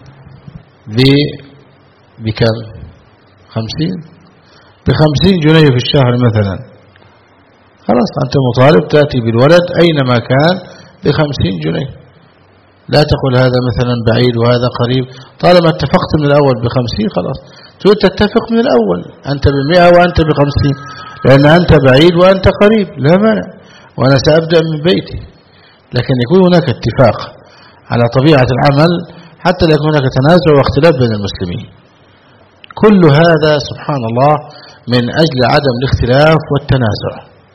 Speaker 2: بكم؟ خمسين بخمسين جنيه في الشهر مثلا، خلاص أنت مطالب تأتي بالولد أينما كان بخمسين جنيه. لا تقول هذا مثلا بعيد وهذا قريب، طالما اتفقت من الأول بخمسين خلاص تريد تتفق من الأول أنت بمئة وأنت بخمسين، لأن أنت بعيد وأنت قريب لا مانع، وأنا سأبدأ من بيتي. لكن يكون هناك اتفاق على طبيعة العمل حتى لا يكون هناك تنازع واختلاف بين المسلمين. كل هذا سبحان الله من أجل عدم الاختلاف والتنازع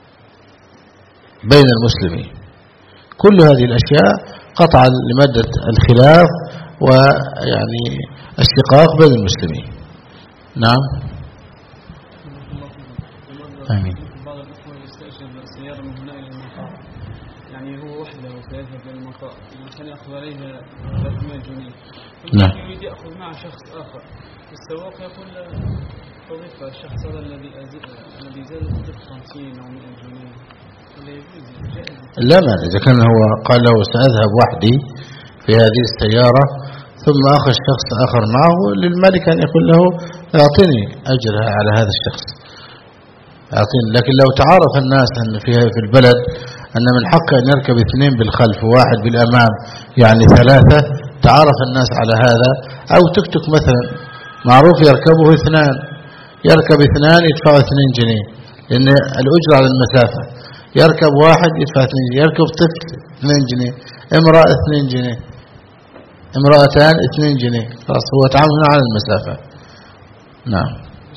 Speaker 2: بين المسلمين. كل هذه الأشياء قطعا لمادة الخلاف ويعني الشقاق بين المسلمين. نعم آمين.
Speaker 1: بعض الأخوة يستأجر سيارة من هنا إلى المطار، يعني هو وحده سيذهب إلى المطار عشان يأخذ عليها ثلاثمائة جنيه.
Speaker 2: نعم.
Speaker 1: يريد يأخذ معه شخص آخر، السواق يقول تضيف الشخص هذا الذي الذي زاد تضيف خمسين أو مئة جنيه.
Speaker 2: لا مانع إذا كان هو قال له سأذهب وحدي في هذه السيارة ثم أخذ شخص آخر معه، للمالك أن يقول له أعطني أجرها على هذا الشخص أعطيني. لكن لو تعارف الناس أن فيها في البلد أن من حق أن يركب اثنين بالخلف وواحد بالأمام يعني ثلاثة، تعارف الناس على هذا. أو تكتك مثلا معروف يركبه اثنان، يركب اثنان يدفعوا اثنين جنيه لأن الأجر على المسافة. يركب واحد يدفع اثنين جنيه، يركب طفل اثنين جنيه، امرأة اثنين جنيه، امرأتان اثنين جنيه، خلاص هو تعامل على المسافة. نعم.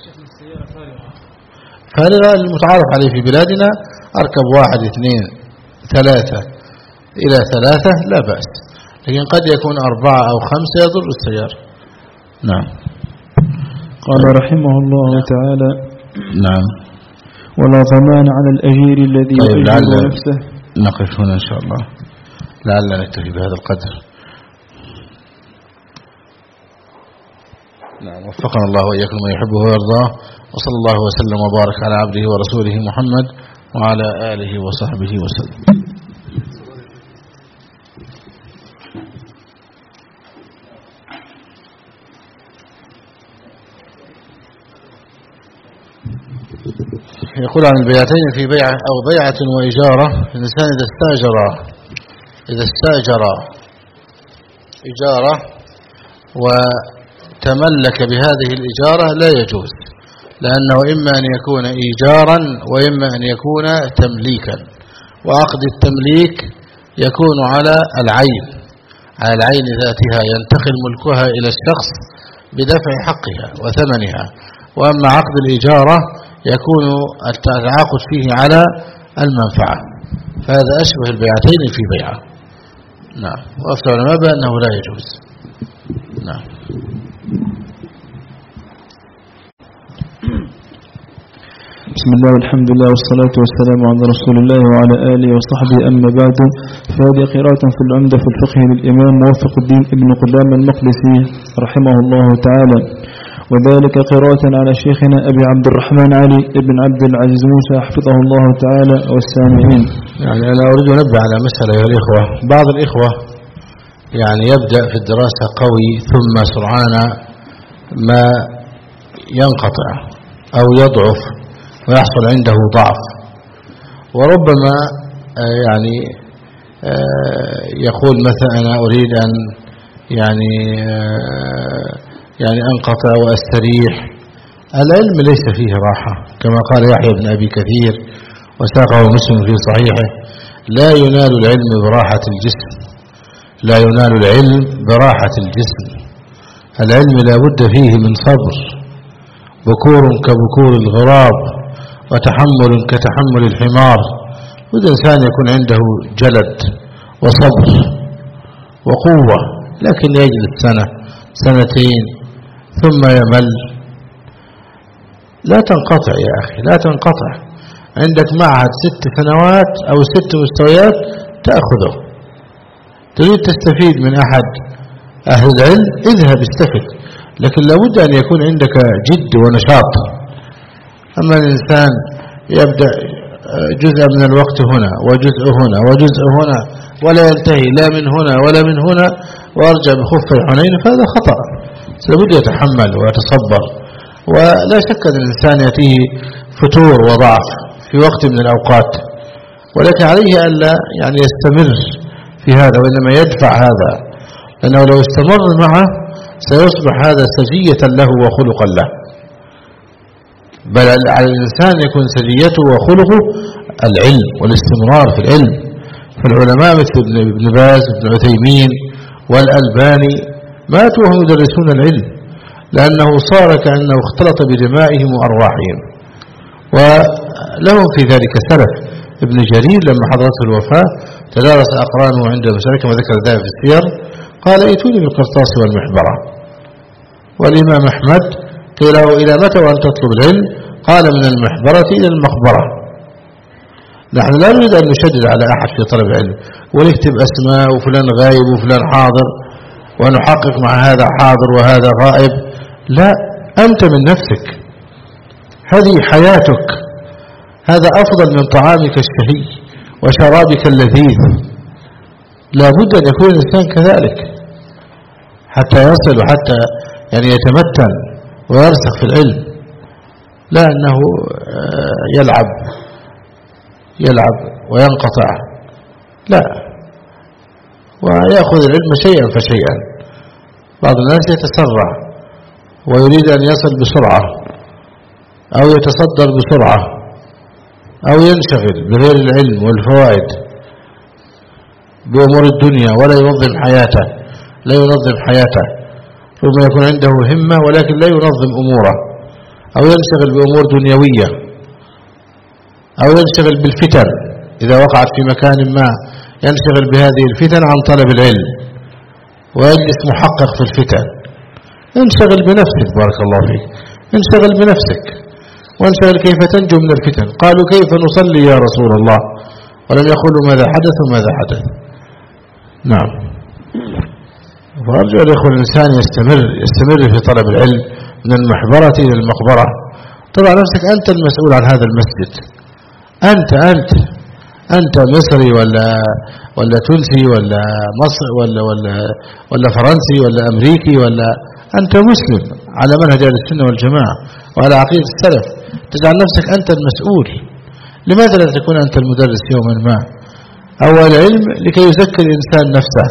Speaker 2: فارغة المتعارف عليه في بلادنا أركب واحد اثنين ثلاثة إلى ثلاثة لا بأس، لكن قد يكون أربعة أو خمسة يضر السيارة. نعم.
Speaker 1: قال رحمه الله تعالى
Speaker 2: نعم.
Speaker 1: ولا ضمان على الأجير الذي
Speaker 2: طيب
Speaker 1: يؤجر نفسه.
Speaker 2: نقف هنا إن شاء الله، لعلنا نكتفي بهذا القدر. نعم. وفقنا الله وإياكم ما يحبه ويرضاه، وصلى الله وسلم وبارك على عبده ورسوله محمد وعلى آله وصحبه وسلم. يقول عن البيعتين في بيعة أو بيعة وإجارة. الإنسان إذا استأجر إذا استأجر إجارة وتملك بهذه الإجارة لا يجوز، لأنه إما أن يكون إيجارا وإما أن يكون تمليكا. وعقد التمليك يكون على العين على العين ذاتها، ينتقل ملكها إلى الشخص بدفع حقها وثمنها. وأما عقد الإجارة يكون التعاقد فيه على المنفعة، فهذا أشبه البيعتين في بيعة. نعم. وأفتى العلماء بأنه لا يجوز. نعم.
Speaker 1: بسم الله والحمد لله والصلاة والسلام على رسول الله وعلى آله وصحبه، أما بعد، فهذه قراءة في العمدة في الفقه للإمام موفق الدين ابن قدامة المقدسي رحمه الله تعالى، وذلك قراءة على شيخنا أبي عبد الرحمن علي ابن عبد العزيز موسى حفظه الله تعالى والسامعين.
Speaker 2: يعني أنا أريد أن أنبه على مسألة يا الإخوة. بعض الإخوة يعني يبدأ في الدراسة قوي ثم سرعان ما ينقطع أو يضعف ويحصل عنده ضعف، وربما يعني يقول مثلا أنا أريد أن يعني يعني أنقطع وأستريح. العلم ليس فيه راحة، كما قال يحيى بن أبي كثير وساقه مسلم في صحيحه: لا ينال العلم براحة الجسم، لا ينال العلم براحة الجسم. العلم لا بد فيه من صبر، بكور كبكور الغراب وتحمل كتحمل الحمار. بد إنسان يكون عنده جلد وصبر وقوة، لكن يجلس سنة سنتين ثم يمل. لا تنقطع يا أخي، لا تنقطع. عندك معهد ست سنوات أو ست مستويات تأخذه. تريد تستفيد من أحد أهل العلم، اذهب استفد، لكن لابد أن يكون عندك جد ونشاط. أما الإنسان يبدأ جزء من الوقت هنا وجزء هنا وجزء هنا ولا ينتهي لا من هنا ولا من هنا وارجع بخف الحنين، فهذا خطأ. لابد يتحمل ويتصبر. ولا شك أن الإنسان يأتيه فتور وضعف في وقت من الأوقات، ولكن عليه ألا يعني يستمر في هذا، وإنما يدفع هذا، لأنه لو استمر معه سيصبح هذا سجية له وخلقا له. بل على الإنسان يكون سجيته وخلقه العلم والاستمرار في العلم. فالعلماء مثل ابن باز ابن عثيمين والألباني ماتوا وهم يدرسون العلم، لأنه صار كأنه اختلط بدمائهم وأرواحهم. ولهم في ذلك سلف. ابن جرير لما حضرته الوفاة تدارس أقرانه عند المسألة كما ذكر ذلك في السير، قال: ائتوني بالقرطاس والمحبرة. والإمام أحمد قيل له: إلى متى وأن تطلب العلم؟ قال: من المحبرة إلى المقبرة. نحن لا نريد أن نشدد على أحد في طلب العلم ونكتب أسماء وفلان غايب وفلان حاضر ونحقق مع هذا حاضر وهذا غائب. لا، أنت من نفسك، هذه حياتك، هذا أفضل من طعامك الشهي وشرابك اللذيذ. لا بد أن يكون الإنسان كذلك حتى يصل وحتى يعني يتمتن ويرسخ في العلم، لا أنه يلعب يلعب وينقطع، لا، ويأخذ العلم شيئا فشيئا. بعض الناس يتسرع ويريد أن يصل بسرعة أو يتصدر بسرعة أو ينشغل بغير العلم والفوائد بأمور الدنيا ولا ينظم حياته لا ينظم حياته ربما يكون عنده همة ولكن لا ينظم أموره، أو ينشغل بأمور دنيوية، أو ينشغل بالفتن إذا وقعت في مكان ما، ينشغل بهذه الفتن عن طلب العلم ويجلس محقق في الفتن. انشغل بنفسك، بارك الله فيك، انشغل بنفسك وانشغل كيف تنجو من الفتن. قالوا: كيف نصلي يا رسول الله؟ ولم يقولوا ماذا حدث وماذا حدث. نعم. فأرجو أن يكون الإنسان يستمر يستمر في طلب العلم من المحبرة إلى المقبرة. طبعا نفسك أنت المسؤول عن هذا المسجد، أنت أنت أنت مصري ولا ولا تونسي ولا مصر ولا ولا ولا فرنسي ولا أمريكي، ولا أنت مسلم على منهج أهل السنة والجماعة وعلى عقيدة السلف، تجعل نفسك أنت المسؤول. لماذا لا تكون أنت المدرس يوما ما؟ أول العلم لكي يزكي الإنسان نفسه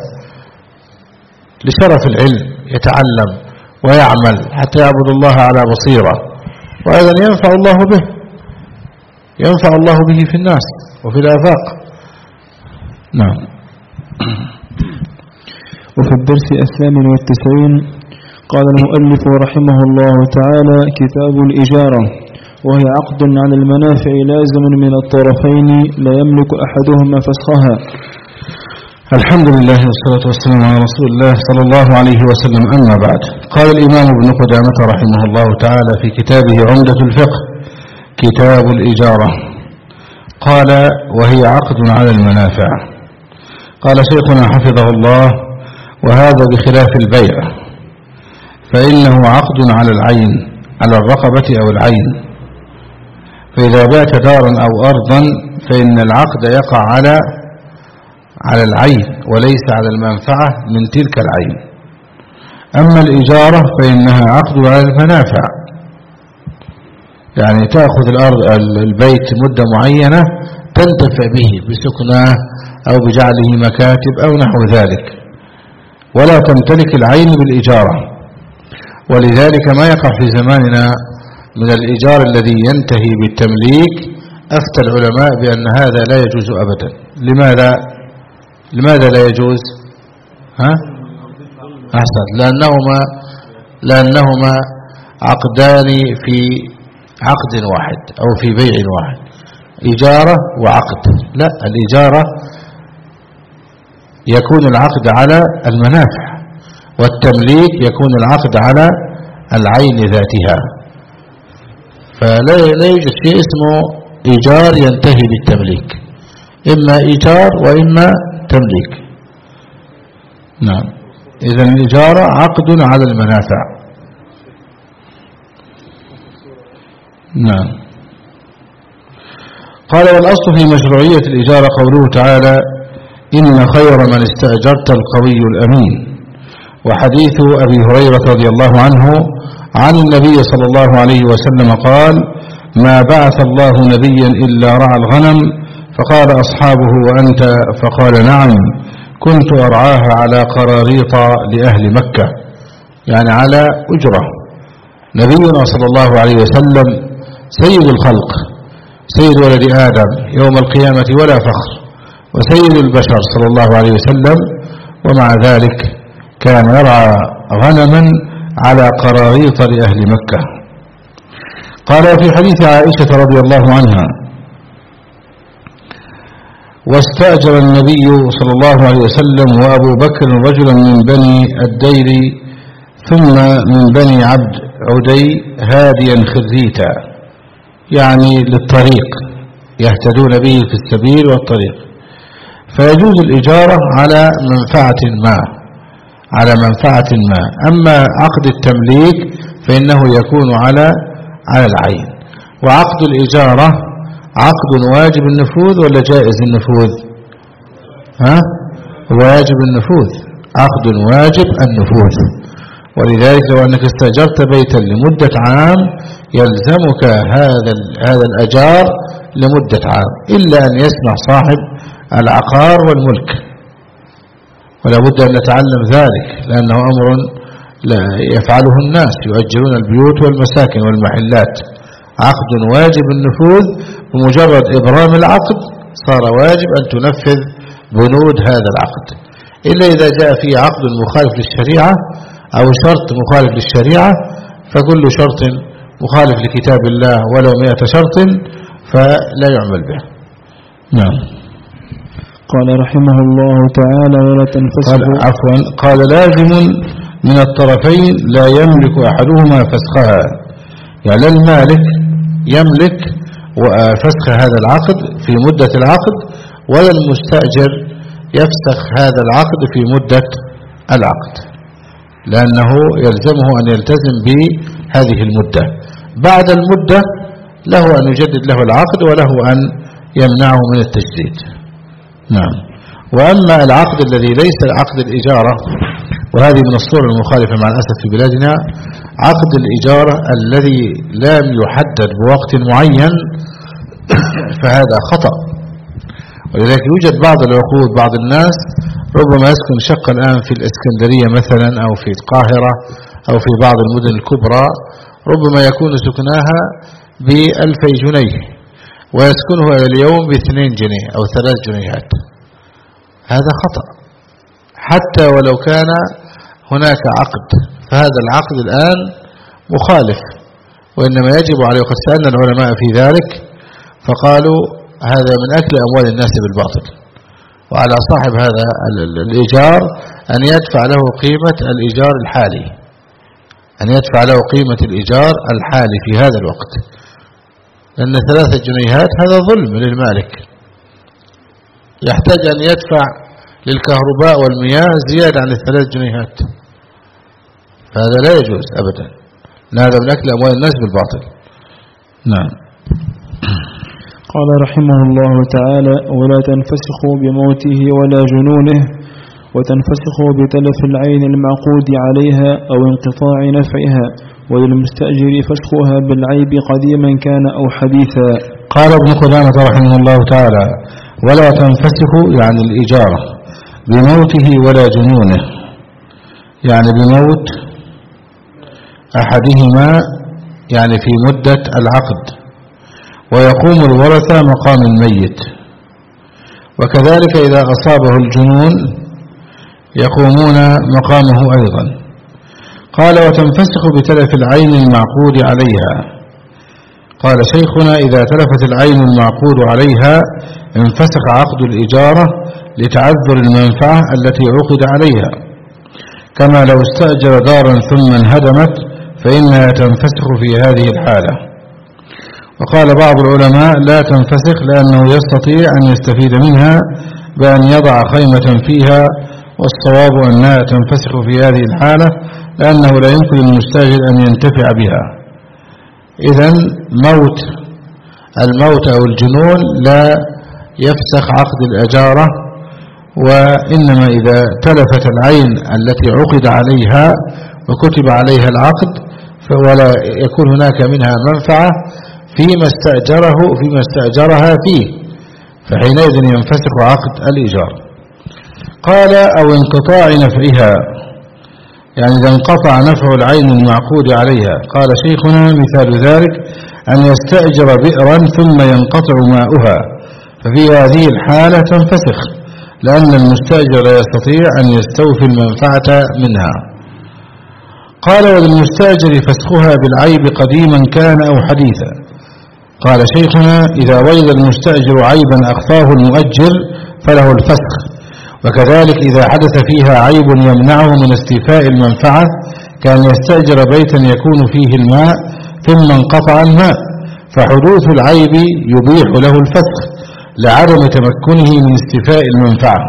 Speaker 2: لشرف العلم، يتعلم ويعمل حتى يعبد الله على بصيرة، وأيضا ينفع الله به ينفع الله به في الناس وفي الآفاق.
Speaker 1: نعم. وفي الدرس الثامن والتسعين قال المؤلف رحمه الله تعالى: كتاب الإجارة، وهي عقد عن المنافع لازم من الطرفين لا يملك أحدهما فسخها.
Speaker 2: الحمد لله والصلاة والسلام على رسول الله صلى الله عليه وسلم. أما بعد، قال الإمام ابن قدامة رحمه الله تعالى في كتابه عمدة الفقه: كتاب الإجارة. قال: وهي عقد على المنافع. قال شيخنا حفظه الله: وهذا بخلاف البيع، فإنه عقد على العين، على الرقبة أو العين. فإذا بعت دارا أو أرضا فإن العقد يقع على على العين وليس على المنفعة من تلك العين. أما الإجارة فإنها عقد على المنافع، يعني تأخذ الأرض البيت مدة معينة تنتفع به بسكنه أو بجعله مكاتب أو نحو ذلك، ولا تمتلك العين بالإجارة. ولذلك ما يقع في زماننا من الإيجار الذي ينتهي بالتمليك أفتى العلماء بأن هذا لا يجوز أبدا. لماذا لماذا لا يجوز؟ ها؟ أحسن. لأنهما لأنهما عقدان في عقد واحد أو في بيع واحد، إجارة وعقد. لا، الإجارة يكون العقد على المنافع، والتمليك يكون العقد على العين ذاتها. فلا لا يوجد شيء اسمه إيجار ينتهي بالتمليك، إما إيجار وإما تمليك. نعم. إذن الإجارة عقد على المنافع. نعم. قال: والأصل في مشروعية الإجارة قوله تعالى: إن خير من استأجرت القوي الأمين. وحديث أبي هريرة رضي الله عنه عن النبي صلى الله عليه وسلم قال: ما بعث الله نبيا إلا رعى الغنم. فقال أصحابه: وأنت؟ فقال: نعم، كنت أرعاها على قراريط لأهل مكة، يعني على أجرة. نبينا صلى الله عليه وسلم سيد الخلق، سيد ولد آدم يوم القيامة ولا فخر، وسيد البشر صلى الله عليه وسلم، ومع ذلك كان يرعى غنما على قراريط لأهل مكة. قال في حديث عائشة رضي الله عنها: واستأجر النبي صلى الله عليه وسلم وأبو بكر رجلا من بني الديل ثم من بني عبد عدي هاديا خريتا، يعني للطريق، يهتدون به في السبيل والطريق. فيجوز الإجارة على منفعة ما على منفعة ما أما عقد التمليك فإنه يكون على على العين. وعقد الإجارة عقد واجب النفوذ ولا جائز النفوذ؟ ها؟ واجب النفوذ، عقد واجب النفوذ. ولذلك لو أنك استأجرت بيتا لمدة عام يلزمك هذا هذا الأجار لمدة عام، إلا أن يسمح صاحب العقار والملك، ولا بد أن نتعلم ذلك، لأنه أمر لا يفعله الناس، يؤجرون البيوت والمساكن والمحلات. عقد واجب النفوذ، بمجرد إبرام العقد صار واجب أن تنفذ بنود هذا العقد، إلا إذا جاء فيه عقد مخالف للشريعة أو شرط مخالف للشريعة، فكل شرط مخالف لكتاب الله ولو مئة شرط فلا يعمل به. نعم.
Speaker 1: قال رحمه الله تعالى: ولا تنفسخ.
Speaker 2: قال عفوا قال: لازم من الطرفين لا يملك أحدهما فسخها، يعني لا المالك يملك وفسخ هذا العقد في مدة العقد، ولا المستأجر يفسخ هذا العقد في مدة العقد، لأنه يلزمه أن يلتزم بهذه المدة. بعد المدة له أن يجدد له العقد وله أن يمنعه من التجديد. نعم. وأما العقد الذي ليس عقد الإجارة، وهذه من الصور المخالفة مع الأسف في بلادنا، عقد الإجارة الذي لم يحدد بوقت معين فهذا خطأ. ولذلك يوجد بعض العقود، بعض الناس ربما يسكن شقة الآن في الإسكندرية مثلا أو في القاهرة أو في بعض المدن الكبرى، ربما يكون سكناها بألفي جنيه ويسكنه اليوم باثنين جنيه أو ثلاث جنيهات. هذا خطأ حتى ولو كان هناك عقد، فهذا العقد الآن مخالف، وإنما يجب عليه. وقد سألنا العلماء في ذلك فقالوا هذا من أكل أموال الناس بالباطل، وعلى صاحب هذا الإيجار أن يدفع له قيمة الإيجار الحالي، أن يدفع له قيمة الإيجار الحالي في هذا الوقت، لأن ثلاثة جنيهات هذا ظلم للمالك، يحتاج أن يدفع للكهرباء والمياه زيادة عن الثلاث جنيهات، فهذا لا يجوز أبدا، هذا من أكل أموال الناس بالباطل. نعم.
Speaker 1: قال رحمه الله تعالى: ولا تنفسخ بموته ولا جنونه، وتنفسخ بتلف العين المعقود عليها أو انقطاع نفعها، وللمستأجر فسخها بالعيب قديما كان أو حديثا.
Speaker 2: قال ابن قدامة رحمه الله تعالى: ولا تنفسخ يعني الإجارة بموته ولا جنونه، يعني بموت أحدهما يعني في مدة العقد، ويقوم الورثة مقام الميت. وكذلك إذا أصابه الجنون يقومون مقامه أيضا. قال وتنفسخ بتلف العين المعقود عليها. قال شيخنا إذا تلفت العين المعقود عليها انفسخ عقد الإجارة لتعذر المنفعة التي عقد عليها، كما لو استأجر دارا ثم انهدمت فإنها تنفسخ في هذه الحالة. وقال بعض العلماء لا تنفسخ لأنه يستطيع أن يستفيد منها بأن يضع خيمة فيها، والصواب أنها تنفسخ في هذه الحالة لأنه لا يمكن للمستأجر أن ينتفع بها. إذن موت الموت أو الجنون لا يفسخ عقد الأجارة، وإنما إذا تلفت العين التي عقد عليها وكتب عليها العقد ولا يكون هناك منها منفعة فيما استأجره فيما استأجرها فيه، فحينئذ ينفسخ عقد الإيجار. قال أو انقطاع نفعها، يعني إذا انقطع نفع العين المعقود عليها. قال شيخنا مثال ذلك أن يستأجر بئرا ثم ينقطع ماؤها، ففي هذه الحالة تنفسخ لأن المستأجر لا يستطيع أن يستوفي المنفعة منها. قال وللمستأجر فسخها بالعيب قديما كان أو حديثا. قال شيخنا إذا وجد المستأجر عيبا أخفاه المؤجر فله الفسخ، وكذلك إذا حدث فيها عيب يمنعه من استيفاء المنفعة، كان يستأجر بيتا يكون فيه الماء ثم انقطع الماء، فحدوث العيب يبيح له الفسخ لعدم تمكنه من استيفاء المنفعة.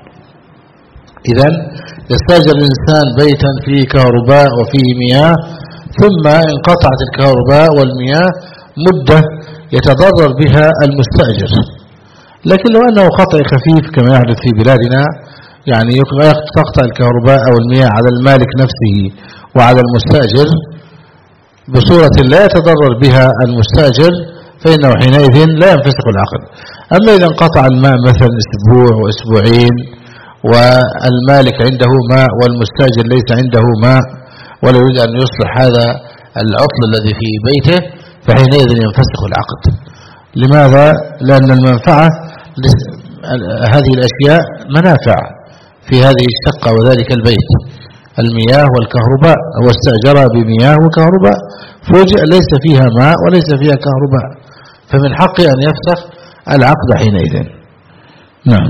Speaker 2: إذن يستأجر الإنسان بيتا فيه كهرباء وفيه مياه، ثم انقطعت الكهرباء والمياه مدة يتضرر بها المستأجر، لكن لو أنه خطأ خفيف كما يحدث في بلادنا، يعني تقطع الكهرباء أو المياه على المالك نفسه وعلى المستأجر بصورة لا يتضرر بها المستأجر، فإنه حينئذ لا ينفسخ العقد. أما إذا انقطع الماء مثلا أسبوع وأسبوعين والمالك عنده ماء والمستأجر ليس عنده ماء ولا يريد أن يصلح هذا العطل الذي في بيته، فحينئذ ينفسخ العقد. لماذا؟ لأن المنفعة هذه الأشياء منافع في هذه الشقة وذلك البيت، المياه والكهرباء، هو استأجرها بمياه وكهرباء فوجئ ليس فيها ماء وليس فيها كهرباء، فمن حقه أن يفسخ العقد حينئذ. نعم.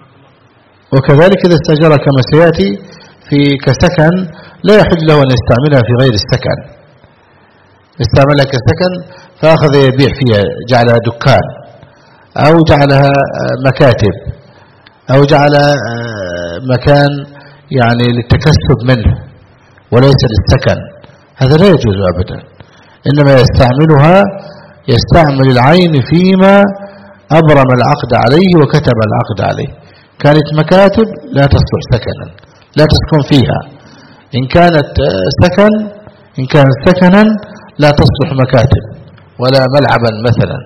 Speaker 2: وكذلك إذا استأجر كما سيأتي في كسكن لا يحل له أن يستعملها في غير السكن، استعملها كسكن فأخذ يبيع فيها، جعلها دكان أو جعلها مكاتب أو جعل مكان يعني للتكسب منه وليس للسكن، هذا لا يجوز أبدا. إنما يستعملها يستعمل العين فيما أبرم العقد عليه وكتب العقد عليه. كانت مكاتب لا تصلح سكنا، لا تسكن فيها. إن كانت سكن إن كانت سكنا لا تصلح مكاتب ولا ملعبا مثلا،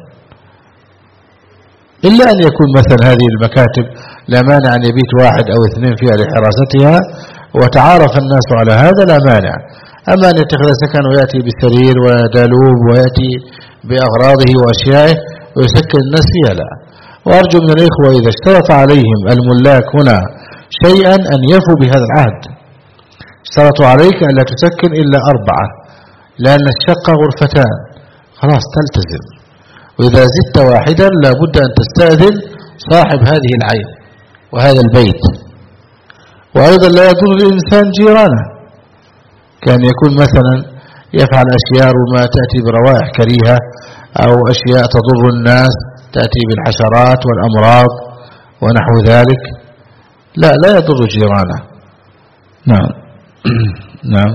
Speaker 2: إلا أن يكون مثلا هذه المكاتب لا مانع أن يبيت واحد أو اثنين فيها لحراستها وتعارف الناس على هذا، لا مانع. أما أن يتخذ سكن ويأتي بسرير ودالوب ويأتي بأغراضه وأشيائه ويسكن الناس فيها، لا. وأرجو من الإخوة إذا اشترط عليهم الملاك هنا شيئا أن يفوا بهذا العهد. اشترطوا عليك أن لا تسكن إلا أربعة، لأن الشقة غرفتان، خلاص تلتزم. وإذا زدت واحدا لابد أن تستأذن صاحب هذه العين وهذا البيت. وأيضا لا يضر الإنسان جيرانه، كان يكون مثلا يفعل أشياء ربما تأتي بروائح كريهة أو أشياء تضر الناس، تأتي بالحشرات والأمراض ونحو ذلك، لا لا يضر جيرانه. نعم. نعم.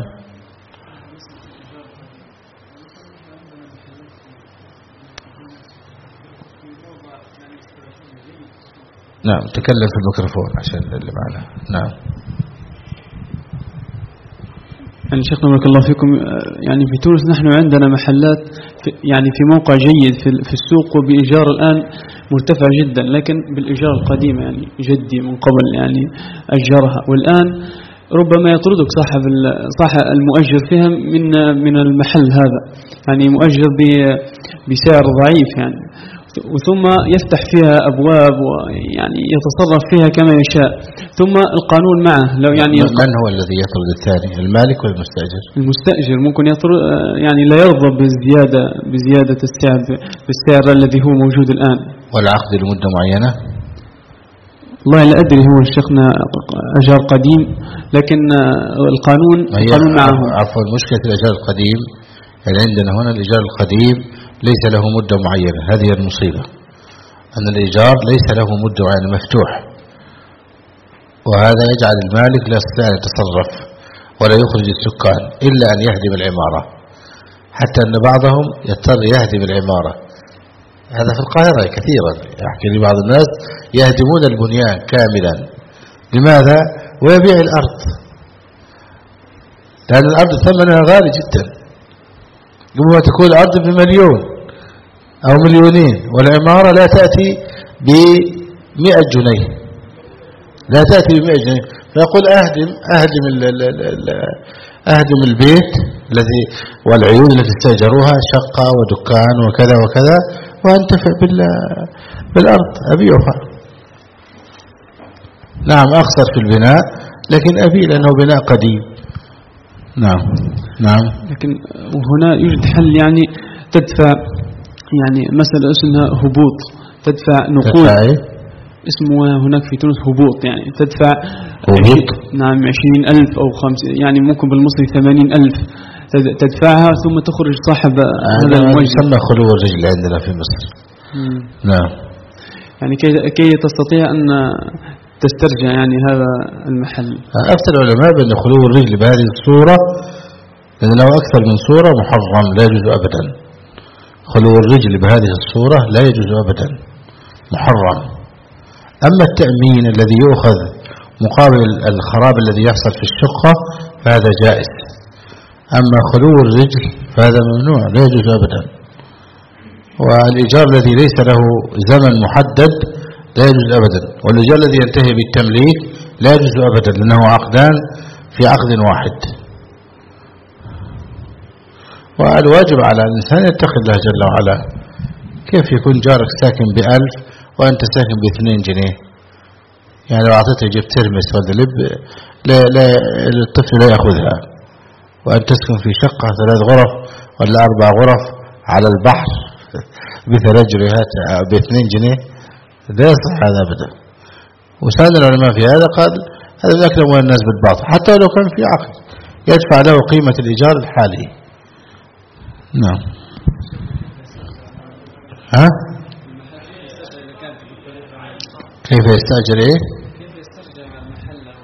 Speaker 2: نعم تكلم في الميكروفون عشان اللي معنا. نعم.
Speaker 1: يعني شيخنا بارك الله فيكم، يعني في تونس نحن عندنا محلات في يعني في موقع جيد في في السوق، وبإيجار الآن مرتفع جدا، لكن بالإيجار القديم يعني جدي من قبل يعني أجرها، والآن ربما يطردك صاحب صاحب المؤجر فيها من من المحل هذا، يعني مؤجر بسعر ضعيف يعني، وثم يفتح فيها أبواب ويعني يتصرف فيها كما يشاء، ثم القانون معه لو يعني
Speaker 2: من هو الذي يطرد الثاني، المالك ولا المستأجر؟
Speaker 1: المستأجر ممكن يطرد، يعني لا يرضى بالزيادة بزيادة السعر بالسعر الذي هو موجود الآن.
Speaker 2: والعقد لمدة معينة؟
Speaker 1: والله لا أدري، هو شيخنا أجار قديم، لكن القانون القانون معه.
Speaker 2: عفوا، مشكلة الأجار القديم يعني عندنا هنا الإيجار القديم ليس له مدة معينة، هذه المصيبة، أن الإيجار ليس له مدة معينة مفتوح، وهذا يجعل المالك لا يستطيع أن يتصرف ولا يخرج السكان إلا أن يهدم العمارة، حتى أن بعضهم يضطر يهدم العمارة. هذا في القاهرة كثيرا، يحكي لي بعض الناس يهدمون البنيان كاملا. لماذا؟ ويبيع الأرض، لأن الأرض ثمنها غالي جدا، ربما تكون الأرض بمليون أو مليونين، والعمارة لا تأتي بمئة جنيه، لا تأتي بمئة جنيه، فيقول أهدم أهدم ال ال ال أهدم البيت الذي والعيون التي استأجروها شقة ودكان وكذا وكذا، وأنتفع بالأرض أبيعها. نعم أخسر في البناء، لكن أبي لأنه بناء قديم. نعم نعم.
Speaker 1: لكن هنا يوجد حل، يعني تدفع يعني مسألة اسمها هبوط، تدفع نقود.
Speaker 2: تدفع إيه؟
Speaker 1: اسمه هناك في تونس هبوط، يعني تدفع
Speaker 2: هبوط.
Speaker 1: نعم عشرين ألف أو خمسين، يعني ممكن بالمصري ثمانين ألف تدفعها، ثم تخرج صاحب هذا الموجه.
Speaker 2: يسمى خلو الرجل عندنا في مصر.
Speaker 1: مم.
Speaker 2: نعم.
Speaker 1: يعني كي كي تستطيع أن تسترجع يعني هذا المحل.
Speaker 2: أفتى العلماء بأن خلو الرجل بهذه الصورة، لأن له أكثر من صورة، محرم لا يجوز أبدا. خلو الرجل بهذه الصورة لا يجوز أبدا، محرم. أما التأمين الذي يؤخذ مقابل الخراب الذي يحصل في الشقة فهذا جائز، أما خلو الرجل فهذا ممنوع لا يجوز أبدا. والإيجار الذي ليس له زمن محدد لا يجوز أبدا، والإيجار الذي ينتهي بالتمليك لا يجوز أبدا، لأنه عقدان في عقد واحد. والواجب على الإنسان يتقي الله جل وعلا. كيف يكون جارك ساكن بألف وأنت ساكن باثنين جنيه؟ يعني لو أعطيته جبت ترمس ولا لب لا لا الطفل لا يأخذها، وأن تسكن في شقة ثلاث غرف ولا أربع غرف على البحر بثلاث جنيهات باثنين جنيه، لا يصح هذا أبدا. وسأل العلماء في هذا قال هذا من أكل أموال الناس بالباطل، حتى لو كان في عقد يدفع له قيمة الإيجار الحالي. نعم. ها؟ كيف يستأجر إيه؟
Speaker 1: كيف يسترجع محله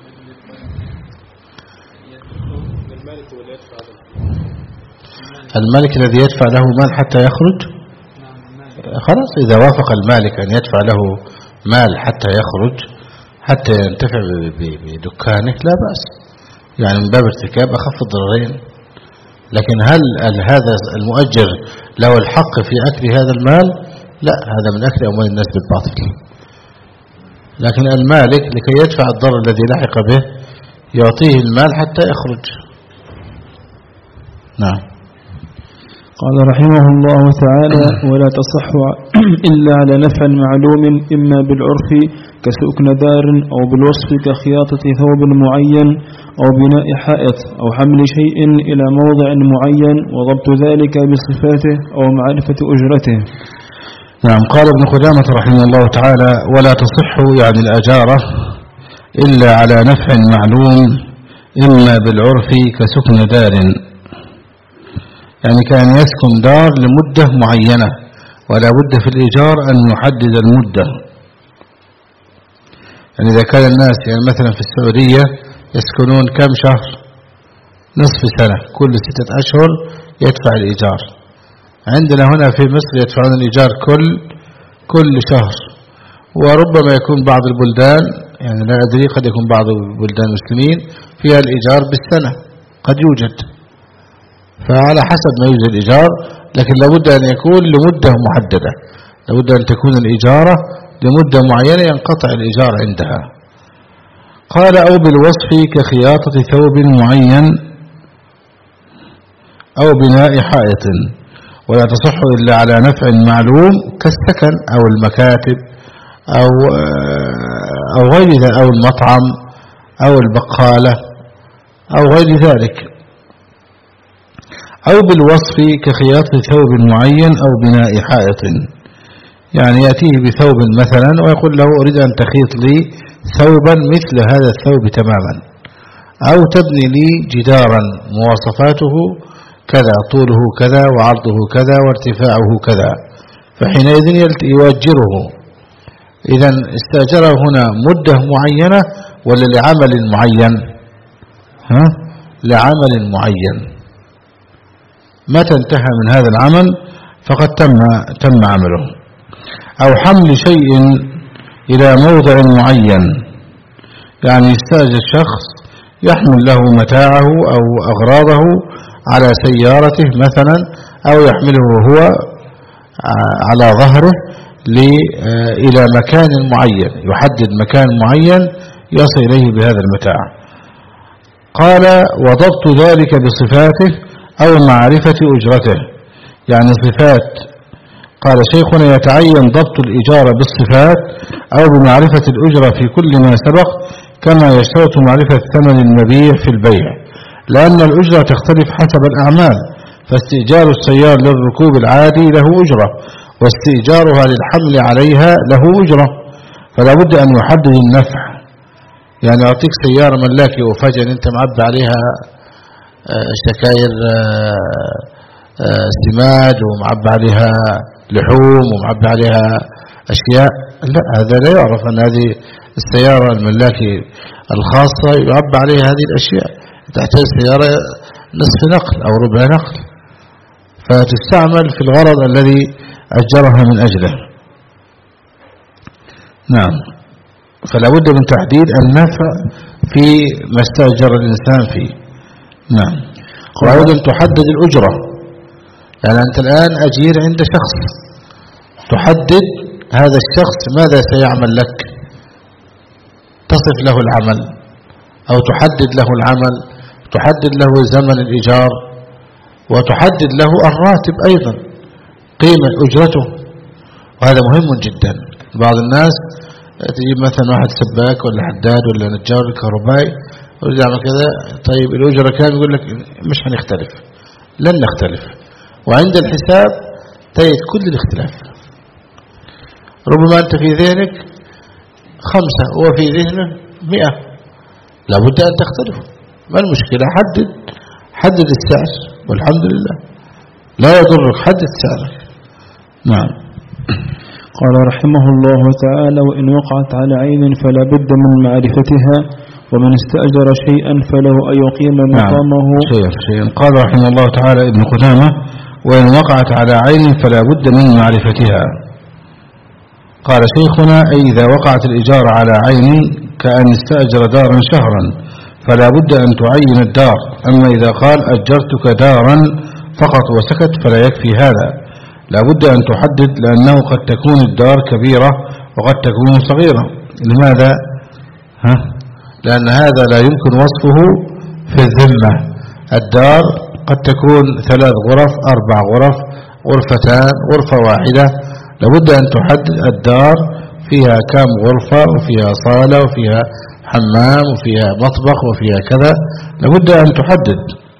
Speaker 2: المالك الذي يدفع له مال حتى يخرج؟ خلاص إذا وافق المالك أن يدفع له مال حتى يخرج حتى ينتفع بدكانه لا بأس، يعني من باب ارتكاب أخف الضررين. لكن هل هذا المؤجر له الحق في أكل هذا المال؟ لا، هذا من أكل أموال الناس بالباطل. لكن المالك لكي يدفع الضرر الذي لحق به يعطيه المال حتى يخرج. نعم.
Speaker 1: قال رحمه الله تعالى: ولا تصح إلا على نفع معلوم، إما بالعرف كسكن دار، أو بالوصف كخياطة ثوب معين، أو بناء حائط، أو حمل شيء إلى موضع معين، وضبط ذلك بصفاته أو معرفة أجرته.
Speaker 2: نعم. قال ابن قدامة رحمه الله تعالى: ولا تصح يعني الأجارة إلا على نفع معلوم، إما بالعرف كسكن دار، يعني كان يسكن دار لمدة معينة، ولا بد في الإيجار أن يحدد المدة. يعني إذا كان الناس يعني مثلا في السعودية يسكنون كم شهر؟ نصف سنة، كل ستة أشهر يدفع الإيجار. عندنا هنا في مصر يدفعون الإيجار كل كل شهر، وربما يكون بعض البلدان، يعني لا أدري، قد يكون بعض البلدان المسلمين فيها الإيجار بالسنة، قد يوجد. فعلى حسب ما يوجد الإيجار، لكن لابد أن يكون لمدة محددة، لابد أن تكون الإجارة لمدة معينة ينقطع الإيجار عندها. قال أو بالوصف كخياطة ثوب معين أو بناء حائط، ولا تصح إلا على نفع معلوم كالسكن أو المكاتب أو أو غير ذلك، أو المطعم أو البقالة أو غير ذلك. أو بالوصف كخياطة ثوب معين أو بناء حائط، يعني يأتيه بثوب مثلا ويقول له أريد أن تخيط لي ثوبا مثل هذا الثوب تماما، أو تبني لي جدارا مواصفاته كذا، طوله كذا وعرضه كذا وارتفاعه كذا، فحينئذ يؤجره. إذن استأجره هنا مدة معينة ولا لعمل معين؟ ها؟ لعمل معين. متى انتهى من هذا العمل فقد تم تم عمله. أو حمل شيء إلى موضع معين، يعني يستأجر شخص يحمل له متاعه أو أغراضه على سيارته مثلا، أو يحمله هو على ظهره إلى مكان معين، يحدد مكان معين يصل إليه بهذا المتاع. قال وضبط ذلك بصفاته أو معرفة أجرته، يعني صفات. قال شيخنا يتعين ضبط الإجارة بالصفات أو بمعرفة الأجرة في كل ما سبق، كما يشترط معرفة ثمن المبيع في البيع، لأن الأجرة تختلف حسب الأعمال، فاستئجار السيارة للركوب العادي له أجرة، واستئجارها للحمل عليها له أجرة، فلا بد أن يحدد النفع. يعني أعطيك سيارة ملاكي وفجأة أنت معبى عليها شكاير سماد ومعبى عليها لحوم ومعبى عليها أشياء، لا، هذا لا يعرف أن هذه السيارة الملاكي الخاصة يعبى عليها هذه الأشياء، تحتاج سيارة نصف نقل أو ربع نقل، فتستعمل في الغرض الذي أجرها من أجله. نعم، فلا بد من تحديد النفع في ما استأجر الإنسان فيه. نعم. وأيضا تحدد الأجرة، يعني أنت الآن أجير عند شخص، تحدد هذا الشخص ماذا سيعمل لك، تصف له العمل أو تحدد له العمل، تحدد له زمن الإيجار، وتحدد له الراتب أيضا، قيمة أجرته، وهذا مهم جدا. بعض الناس تجيب مثلا واحد سباك ولا حداد ولا نجار كهربائي ويريد يعمل كذا، طيب الأجرة كام؟ يقول لك مش هنختلف، لن نختلف، وعند الحساب تجد كل الاختلاف. ربما أنت في ذهنك خمسة وفي ذهنه مئة، لابد أن تختلف. ما المشكلة؟ حدد حدد السعر والحمد لله، لا يضرك، حدد سعرك. نعم.
Speaker 1: قال رحمه الله تعالى وإن وقعت على عين فلا بد من معرفتها، ومن استأجر شيئا فله أن يقيم مقامه.
Speaker 2: نعم. شيء شيء. قال رحمه الله تعالى ابن قدامة وإن وقعت على عين فلا بد من معرفتها. قال شيخنا أي إذا وقعت الإجارة على عين كأن استأجر دارا شهرا فلا بد أن تعين الدار، أما إذا قال أجرتك دارا فقط وسكت فلا يكفي هذا، لا بد أن تحدد، لأنه قد تكون الدار كبيرة وقد تكون صغيرة. لماذا؟ ها؟ لأن هذا لا يمكن وصفه في الذمة. الدار قد تكون ثلاث غرف، أربع غرف، غرفتان، غرفة واحدة، لابد أن تحدد الدار فيها كم غرفة وفيها صالة وفيها حمام وفيها مطبخ وفيها كذا، لابد أن تحدد.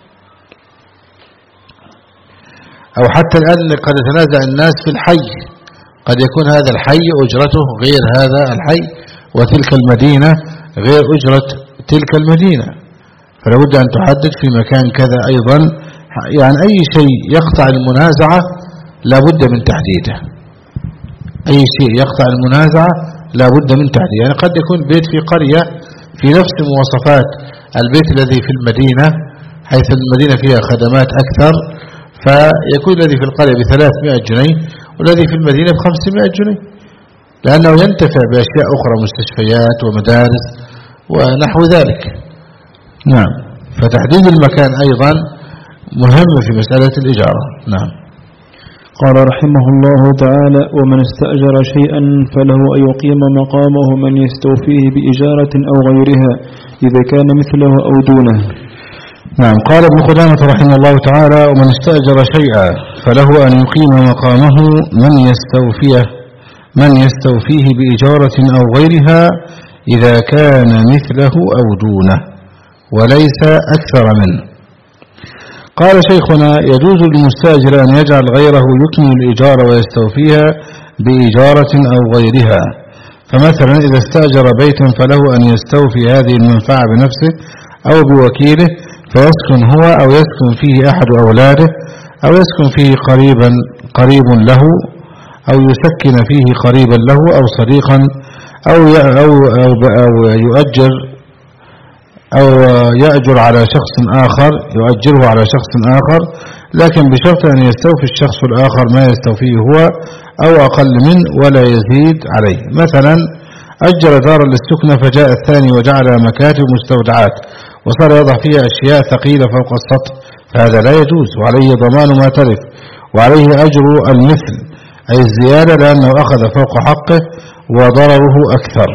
Speaker 2: أو حتى الآن قد يتنازع الناس في الحي، قد يكون هذا الحي أجرته غير هذا الحي، وتلك المدينة غير أجرة تلك المدينة، فلا بد أن تحدد في مكان كذا أيضا. يعني أي شيء يقطع المنازعة لا بد من تحديده، أي شيء يقطع المنازعة لا بد من تحديده. يعني قد يكون بيت في قرية في نفس مواصفات البيت الذي في المدينة، حيث المدينة فيها خدمات أكثر، فيكون الذي في القرية بثلاثمائة جنيه والذي في المدينة بخمسمائة جنيه، لأنه ينتفع بأشياء أخرى، مستشفيات ومدارس ونحو ذلك. نعم. فتحديد المكان أيضا مهم في مسألة الإجارة. نعم.
Speaker 1: قال رحمه الله تعالى: ومن استأجر شيئا فله أن يقيم مقامه من يستوفيه بإجارة أو غيرها إذا كان مثله أو دونه.
Speaker 2: نعم. قال ابن قدامة رحمه الله تعالى: ومن استأجر شيئا فله أن يقيم مقامه من يستوفيه من يستوفيه بإجارة أو غيرها إذا كان مثله أو دونه وليس أكثر منه. قال شيخنا: يجوز للمستأجر أن يجعل غيره يكمل الإجارة ويستوفيها بإجارة أو غيرها. فمثلا إذا استأجر بيتا فله أن يستوفي هذه المنفعة بنفسه أو بوكيله، فيسكن هو أو يسكن فيه أحد أولاده أو يسكن فيه قريبا قريب له أو يسكن فيه قريبا له أو صديقا أو أو أو, أو يؤجر أو يأجر على شخص آخر يؤجره على شخص آخر، لكن بشرط أن يستوفي الشخص الآخر ما يستوفيه هو أو أقل منه ولا يزيد عليه. مثلا أجر دارا للسكنة فجاء الثاني وجعل مكاتب مستودعات وصار يضع فيها أشياء ثقيلة فوق السطح، فهذا لا يجوز، وعليه ضمان ما تلف وعليه أجر المثل أي الزيادة لأنه أخذ فوق حقه وضرره أكثر.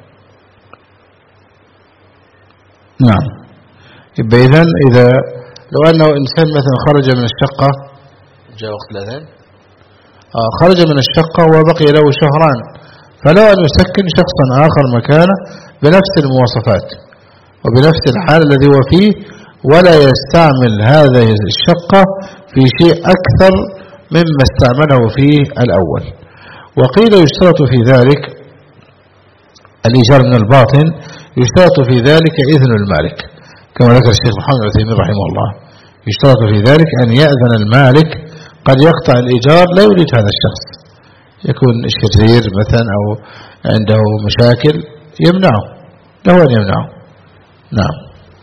Speaker 2: نعم. يبقى إذن إذا لو أنه إنسان مثلا خرج من الشقة جاء وقت الأذان آه خرج من الشقة وبقي له شهران، فلو أن يسكن شخصا آخر مكانه بنفس المواصفات وبنفس الحال الذي هو فيه، ولا يستعمل هذه الشقة في شيء أكثر مما استعمله فيه الأول. وقيل يشترط في ذلك الإيجار من الباطن، يشترط في ذلك إذن المالك كما ذكر الشيخ محمد بن عثيمين رحمه الله، يشترط في ذلك أن يأذن المالك، قد يقطع الإيجار لا يريد هذا الشخص، يكون شرير مثلا أو عنده مشاكل يمنعه، له أن يمنعه. نعم.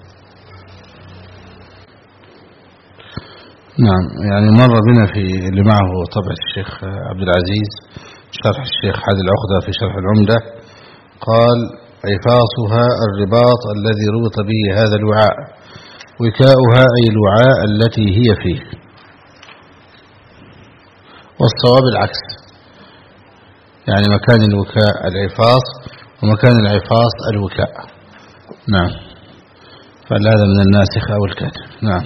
Speaker 2: نعم. يعني مر بنا في اللي معه طبع الشيخ عبد العزيز شرح الشيخ حاد العقدة في شرح العمدة، قال: عفاصها الرباط الذي ربط به هذا الوعاء، وكاؤها أي الوعاء التي هي فيه. والصواب العكس، يعني مكان الوكاء العفاص ومكان العفاص الوكاء. نعم. فهذا من الناسخ أو الكاتب. نعم.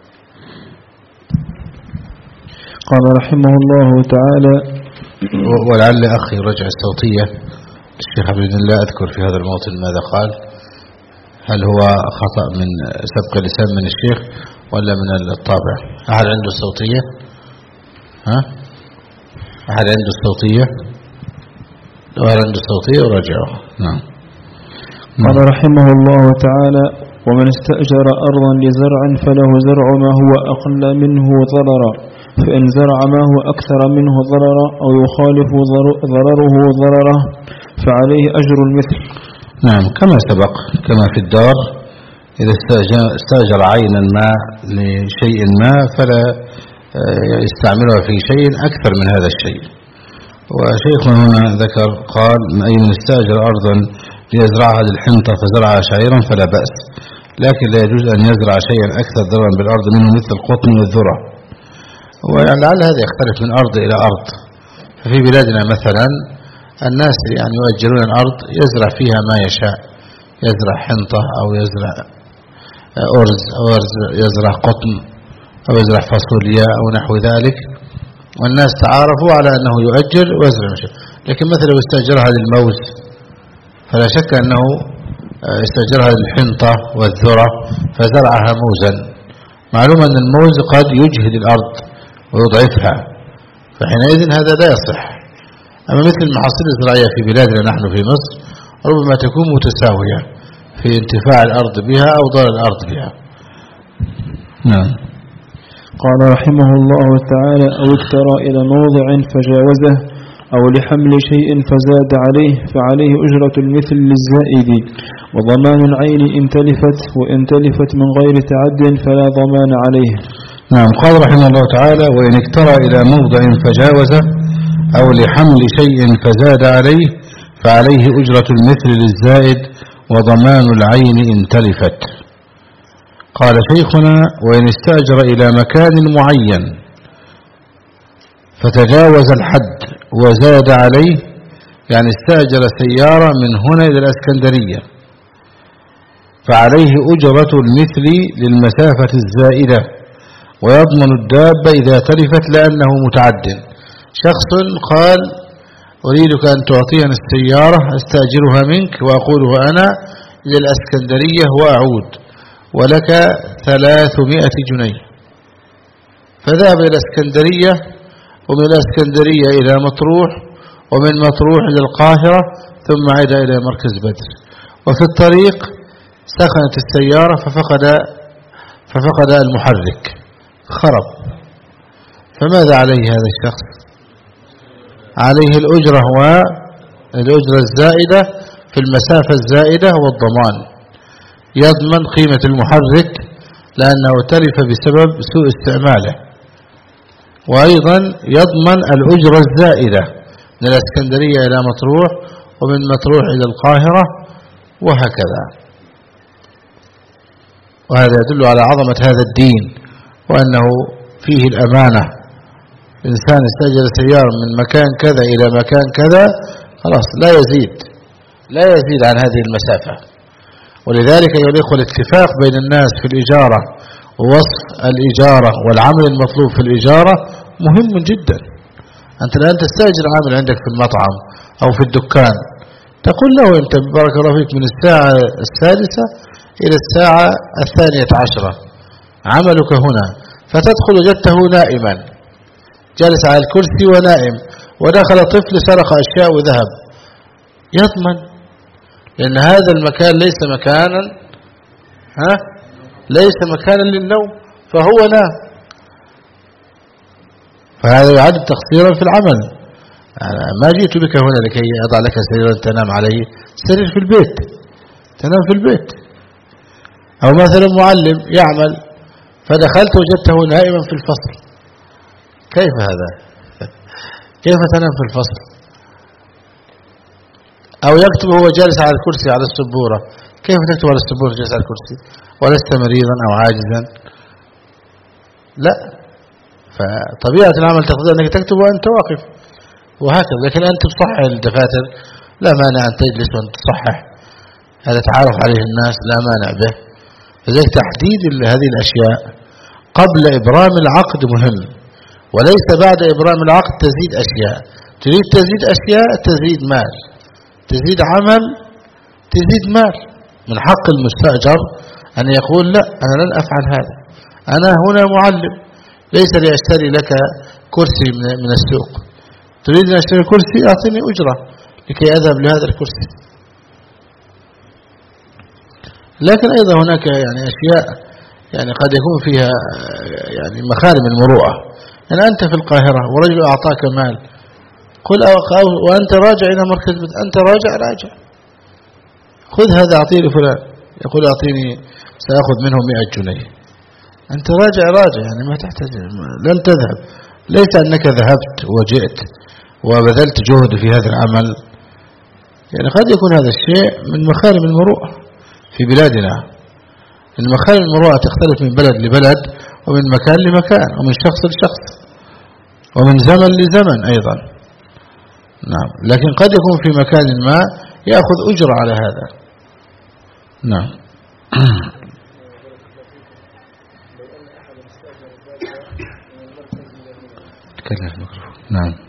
Speaker 1: قال رحمه الله تعالى:
Speaker 2: ولعل أخي رجع الصوتية الشيخ بإذن الله أذكر في هذا الموطن ماذا قال، هل هو خطأ من سبق اللسان من الشيخ ولا من الطابع؟ أحد عنده الصوتية؟ ها؟ أحد عنده الصوتية؟ لو أحد عنده الصوتية ورجعه. نعم.
Speaker 1: قال رحمه الله تعالى: ومن استأجر أرضا لزرع فله زرع ما هو أقل منه ضررا، فإن زرع ما هو أكثر منه ضررا أو يخالف ضرره ضرره فعليه أجر المثل.
Speaker 2: نعم. كما سبق، كما في الدار إذا استأجر عينا ما لشيء ما فلا يستعملها في شيء أكثر من هذا الشيء. وشيخنا هنا ذكر قال: أي من استأجر أرضا ليزرعها للحنطة فزرعها شعيرا فلا بأس، لكن لا يجوز أن يزرع شيئا أكثر ضررا بالأرض منه مثل القطن والذرة. ولعل هذا يختلف من أرض إلى أرض. ففي بلادنا مثلا الناس يعني يؤجرون الأرض يزرع فيها ما يشاء، يزرع حنطة أو يزرع أرز أو يزرع قطن أو يزرع فاصوليا أو نحو ذلك، والناس تعارفوا على أنه يؤجر ويزرع مشاء. لكن مثلا لو استأجرها للموز فلا شك أنه استأجرها للحنطة والذرة فزرعها موزا، معلوم أن الموز قد يجهد الأرض ويضعفها، فحينئذ هذا لا يصح. أما مثل المحاصيل الزراعية في بلادنا نحن في مصر ربما تكون متساوية في انتفاع الأرض بها أو ضرر الأرض بها. نعم.
Speaker 1: قال رحمه الله تعالى: أو اكترى إلى موضع فجاوزه أو لحمل شيء فزاد عليه فعليه أجرة المثل للزائد، وضمان العين إن تلفت، وإن تلفت من غير تعد فلا ضمان عليه.
Speaker 2: نعم. قال رحمه الله تعالى: وإن اكترى إلى موضع فجاوزه أو لحمل شيء فزاد عليه فعليه أجرة المثل للزائد وضمان العين إن تلفت. قال شيخنا: وإن استأجر إلى مكان معين فتجاوز الحد وزاد عليه، يعني استأجر سيارة من هنا إلى الإسكندرية، فعليه أجرة المثل للمسافة الزائدة، ويضمن الدابة إذا تلفت لأنه متعد. شخص قال: أريدك أن تعطيني السيارة أستأجرها منك وأقولها أنا إلى الإسكندرية وأعود، ولك ثلاثمائة جنيه. فذهب إلى الإسكندرية، ومن الإسكندرية إلى مطروح، ومن مطروح إلى القاهرة، ثم عاد إلى مركز بدر. وفي الطريق سخنت السيارة ففقد ففقد المحرك، خرب. فماذا عليه هذا الشخص؟ عليه الأجرة والأجرة الزائدة في المسافة الزائدة والضمان. يضمن قيمة المحرك لأنه تلف بسبب سوء استعماله، وأيضا يضمن الأجرة الزائدة من الإسكندرية إلى مطروح، ومن مطروح إلى القاهرة، وهكذا. وهذا يدل على عظمة هذا الدين وأنه فيه الأمانة. إنسان استأجر سيارة من مكان كذا إلى مكان كذا، خلاص لا يزيد لا يزيد عن هذه المسافة. ولذلك أيها الإخوة الاتفاق بين الناس في الإجارة ووصف الإجارة والعمل المطلوب في الإجارة مهم جدا. أنت الآن تستأجر عامل عندك في المطعم أو في الدكان، تقول له: أنت بارك الله فيك من الساعة السادسة إلى الساعة الثانية عشرة عملك هنا. فتدخل وجدته نائما، جالس على الكرسي ونائم، ودخل طفل سرق أشياء وذهب، يضمن، لأن هذا المكان ليس مكانا ها ليس مكانا للنوم، فهو نام. فهذا يعد تقصيرا في العمل. ما جئت بك هنا لكي أضع لك سريرا تنام عليه، سرير في البيت، تنام في البيت. أو مثلا معلم يعمل فدخلت وجدته نائما في الفصل، كيف هذا؟ كيف تنام في الفصل؟ أو يكتب هو جالس على الكرسي على السبورة، كيف تكتب على السبورة جالس على الكرسي ولست مريضا أو عاجزا؟ لا، فطبيعة العمل تقتضي أنك تكتب وأنت واقف، وهكذا. لكن أنت تصحح الدفاتر، لا مانع أن تجلس وأن تصحح، هذا تعرف عليه الناس، لا مانع به. فذلك تحديد هذه الأشياء قبل إبرام العقد مهم، وليس بعد إبرام العقد تزيد أشياء. تريد تزيد أشياء تزيد مال، تزيد عمل، تزيد مال. من حق المستأجر أن يقول: لا، أنا لن أفعل هذا، أنا هنا معلم، ليس لأشتري لك كرسي من السوق. تريد أن أشتري كرسي، أعطيني أجرة لكي أذهب لهذا الكرسي. لكن أيضا هناك يعني أشياء يعني قد يكون فيها يعني مخارم المروءة. يعني أنت في القاهرة ورجل أعطاك مال، قل وأنت راجع إلى مركز، أنت راجع راجع، خذ هذا أعطيه لفلان، يقول: أعطيني سأخذ منه مئة جنيه. أنت راجع راجع، يعني ما تحتاج، لن تذهب. ليس أنك ذهبت وجئت وبذلت جهد في هذا العمل. يعني قد يكون هذا الشيء من مخارم المروءة في بلادنا. المخارم المروءة تختلف من بلد لبلد، ومن مكان لمكان، ومن شخص لشخص، ومن زمن لزمن أيضا. نعم، لكن قد يكون في مكان ما يأخذ أجرة على هذا. نعم. نعم.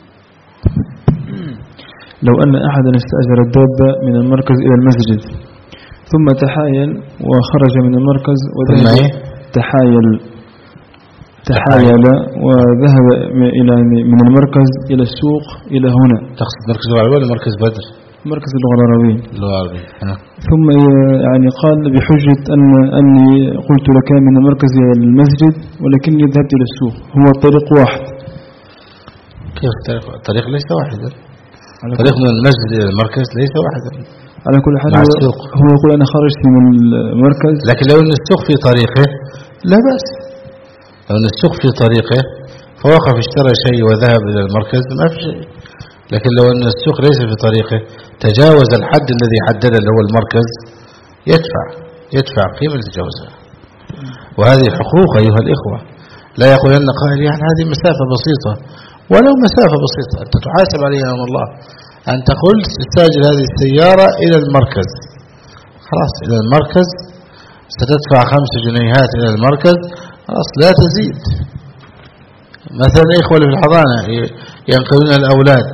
Speaker 1: لو أن أحدا استأجر الدابة من المركز إلى المسجد، ثم تحايل وخرج من المركز وذهب تحايل تحايل وذهب إلى من المركز إلى السوق إلى هنا.
Speaker 2: تقصد مركز العربي ولا مركز بدر؟
Speaker 1: مركز اللغة العربية.
Speaker 2: اللغة العربية.
Speaker 1: ثم يعني قال بحجة أن أني قلت لك من المركز إلى المسجد ولكني ذهبت إلى السوق، هو الطريق واحد.
Speaker 2: كيف الطريق؟ الطريق ليس واحدا. الطريق من المسجد إلى المركز ليس واحدا.
Speaker 1: على كل حال هو يقول أنا خرجت من المركز،
Speaker 2: لكن لو أن السوق في طريقه لا بأس. لو أن السوق في طريقه فوقف اشترى شيء وذهب إلى المركز ما في شيء. لكن لو أن السوق ليس في طريقه، تجاوز الحد الذي حدده اللي هو المركز، يدفع يدفع قيمة تجاوزها. وهذه حقوق أيها الإخوة. لا يقولن قائل يعني هذه مسافة بسيطة، ولو مسافة بسيطة أنت تحاسب عليها أمام الله. أن تقول تستأجر هذه السيارة إلى المركز، خلاص إلى المركز ستدفع خمس جنيهات إلى المركز، خلاص لا تزيد. مثلا إخوة في الحضانة ينقلون الأولاد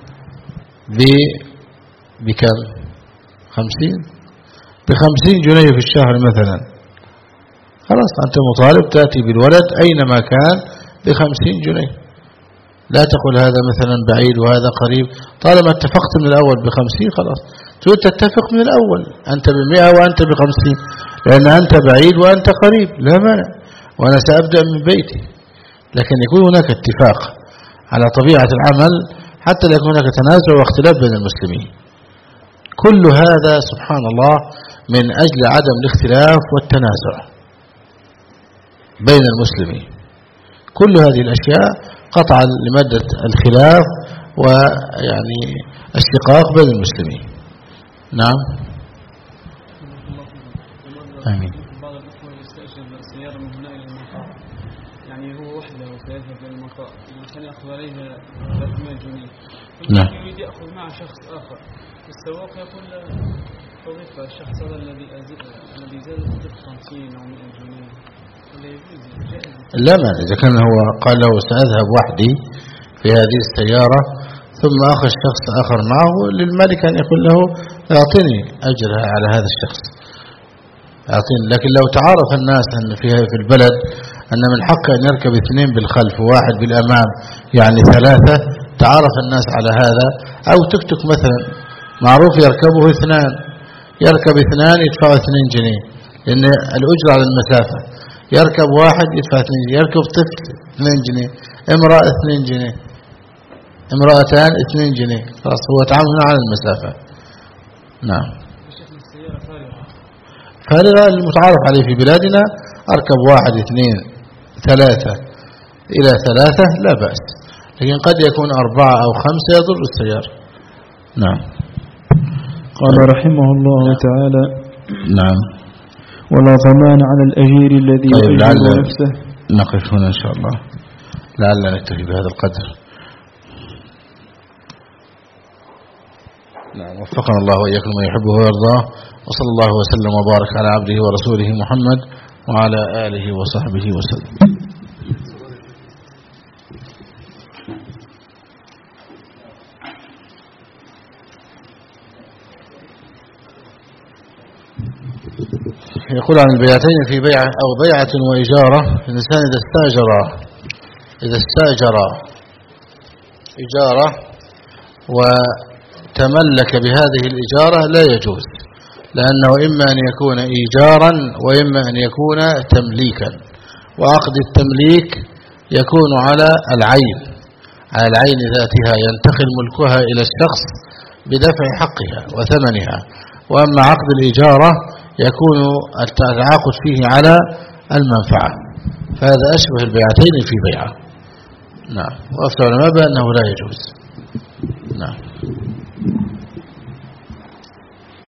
Speaker 2: بكم؟ خمسين بخمسين جنيه في الشهر مثلا، خلاص أنت مطالب تأتي بالولد أينما كان بخمسين جنيه. لا تقول هذا مثلا بعيد وهذا قريب، طالما اتفقت من الأول بخمسين خلاص تريد تتفق من الأول، أنت بمئة وأنت بخمسين، لأن أنت بعيد وأنت قريب لا مانع، وأنا سأبدأ من بيتي. لكن يكون هناك اتفاق على طبيعة العمل حتى لا يكون هناك تنازع واختلاف بين المسلمين. كل هذا سبحان الله من أجل عدم الاختلاف والتنازع بين المسلمين. كل هذه الأشياء قطعا لمادة الخلاف ويعني الشقاق بين المسلمين. نعم آمين.
Speaker 1: بعض الأخوة يستأجر سيارة من هنا إلى المطار، يعني هو وحده سيذهب إلى المطار عشان يأخذ عليها ثلاثمائة جنيه،
Speaker 2: نعم.
Speaker 1: يريد يأخذ معه شخص آخر، السواق يقول تضيف الشخص هذا الذي الذي زاد تضيف خمسين أو مئة جنيه، ولا يجوز جائز؟
Speaker 2: لا ما إذا كان هو قال له سأذهب وحدي في هذه السيارة ثم أخذ شخص آخر معه، للمالك أن يقول له أعطني أجرها على هذا الشخص أعطيني. لكن لو تعارف الناس أن فيها في البلد أن من حق أن يركب اثنين بالخلف وواحد بالأمام يعني ثلاثة، تعارف الناس على هذا، أو تكتك مثلا معروف يركبه اثنان، يركب اثنان يدفعوا اثنين جنيه لأن الأجرة على المسافة، يركب واحد يدفع اثنين جنيه، يركب طفل اثنين جنيه، امرأة اثنين جنيه، امرأتان اثنين جنيه، خلاص هو تعامل على المسافة. نعم. فهذا المتعارف عليه في بلادنا، أركب واحد اثنين ثلاثة إلى ثلاثة لا بأس، لكن قد يكون أربعة أو خمسة يضر السيارة. نعم.
Speaker 1: قال رحمه الله تعالى:
Speaker 2: نعم.
Speaker 1: ولا ضمان على الأجير الذي
Speaker 2: طيب
Speaker 1: يؤجر نفسه.
Speaker 2: نقف هنا إن شاء الله، لعلنا نكتفي بهذا القدر. نعم. وفقنا الله وإياكم ما يحبه ويرضاه، وصلى الله وسلم وبارك على عبده ورسوله محمد وعلى آله وصحبه وسلم. يقول عن البيعتين في بيعة أو بيعة وإجارة. الإنسان إذا استأجر إذا استأجر إجارة وتملك بهذه الإجارة لا يجوز، لأنه إما أن يكون إيجارا وإما أن يكون تمليكا، وعقد التمليك يكون على العين على العين ذاتها، ينتقل ملكها إلى الشخص بدفع حقها وثمنها. وأما عقد الإجارة يكون التعاقد فيه على المنفعة، فهذا أشبه البيعتين في بيعة. نعم. وأفتى العلماء بأنه لا يجوز. نعم.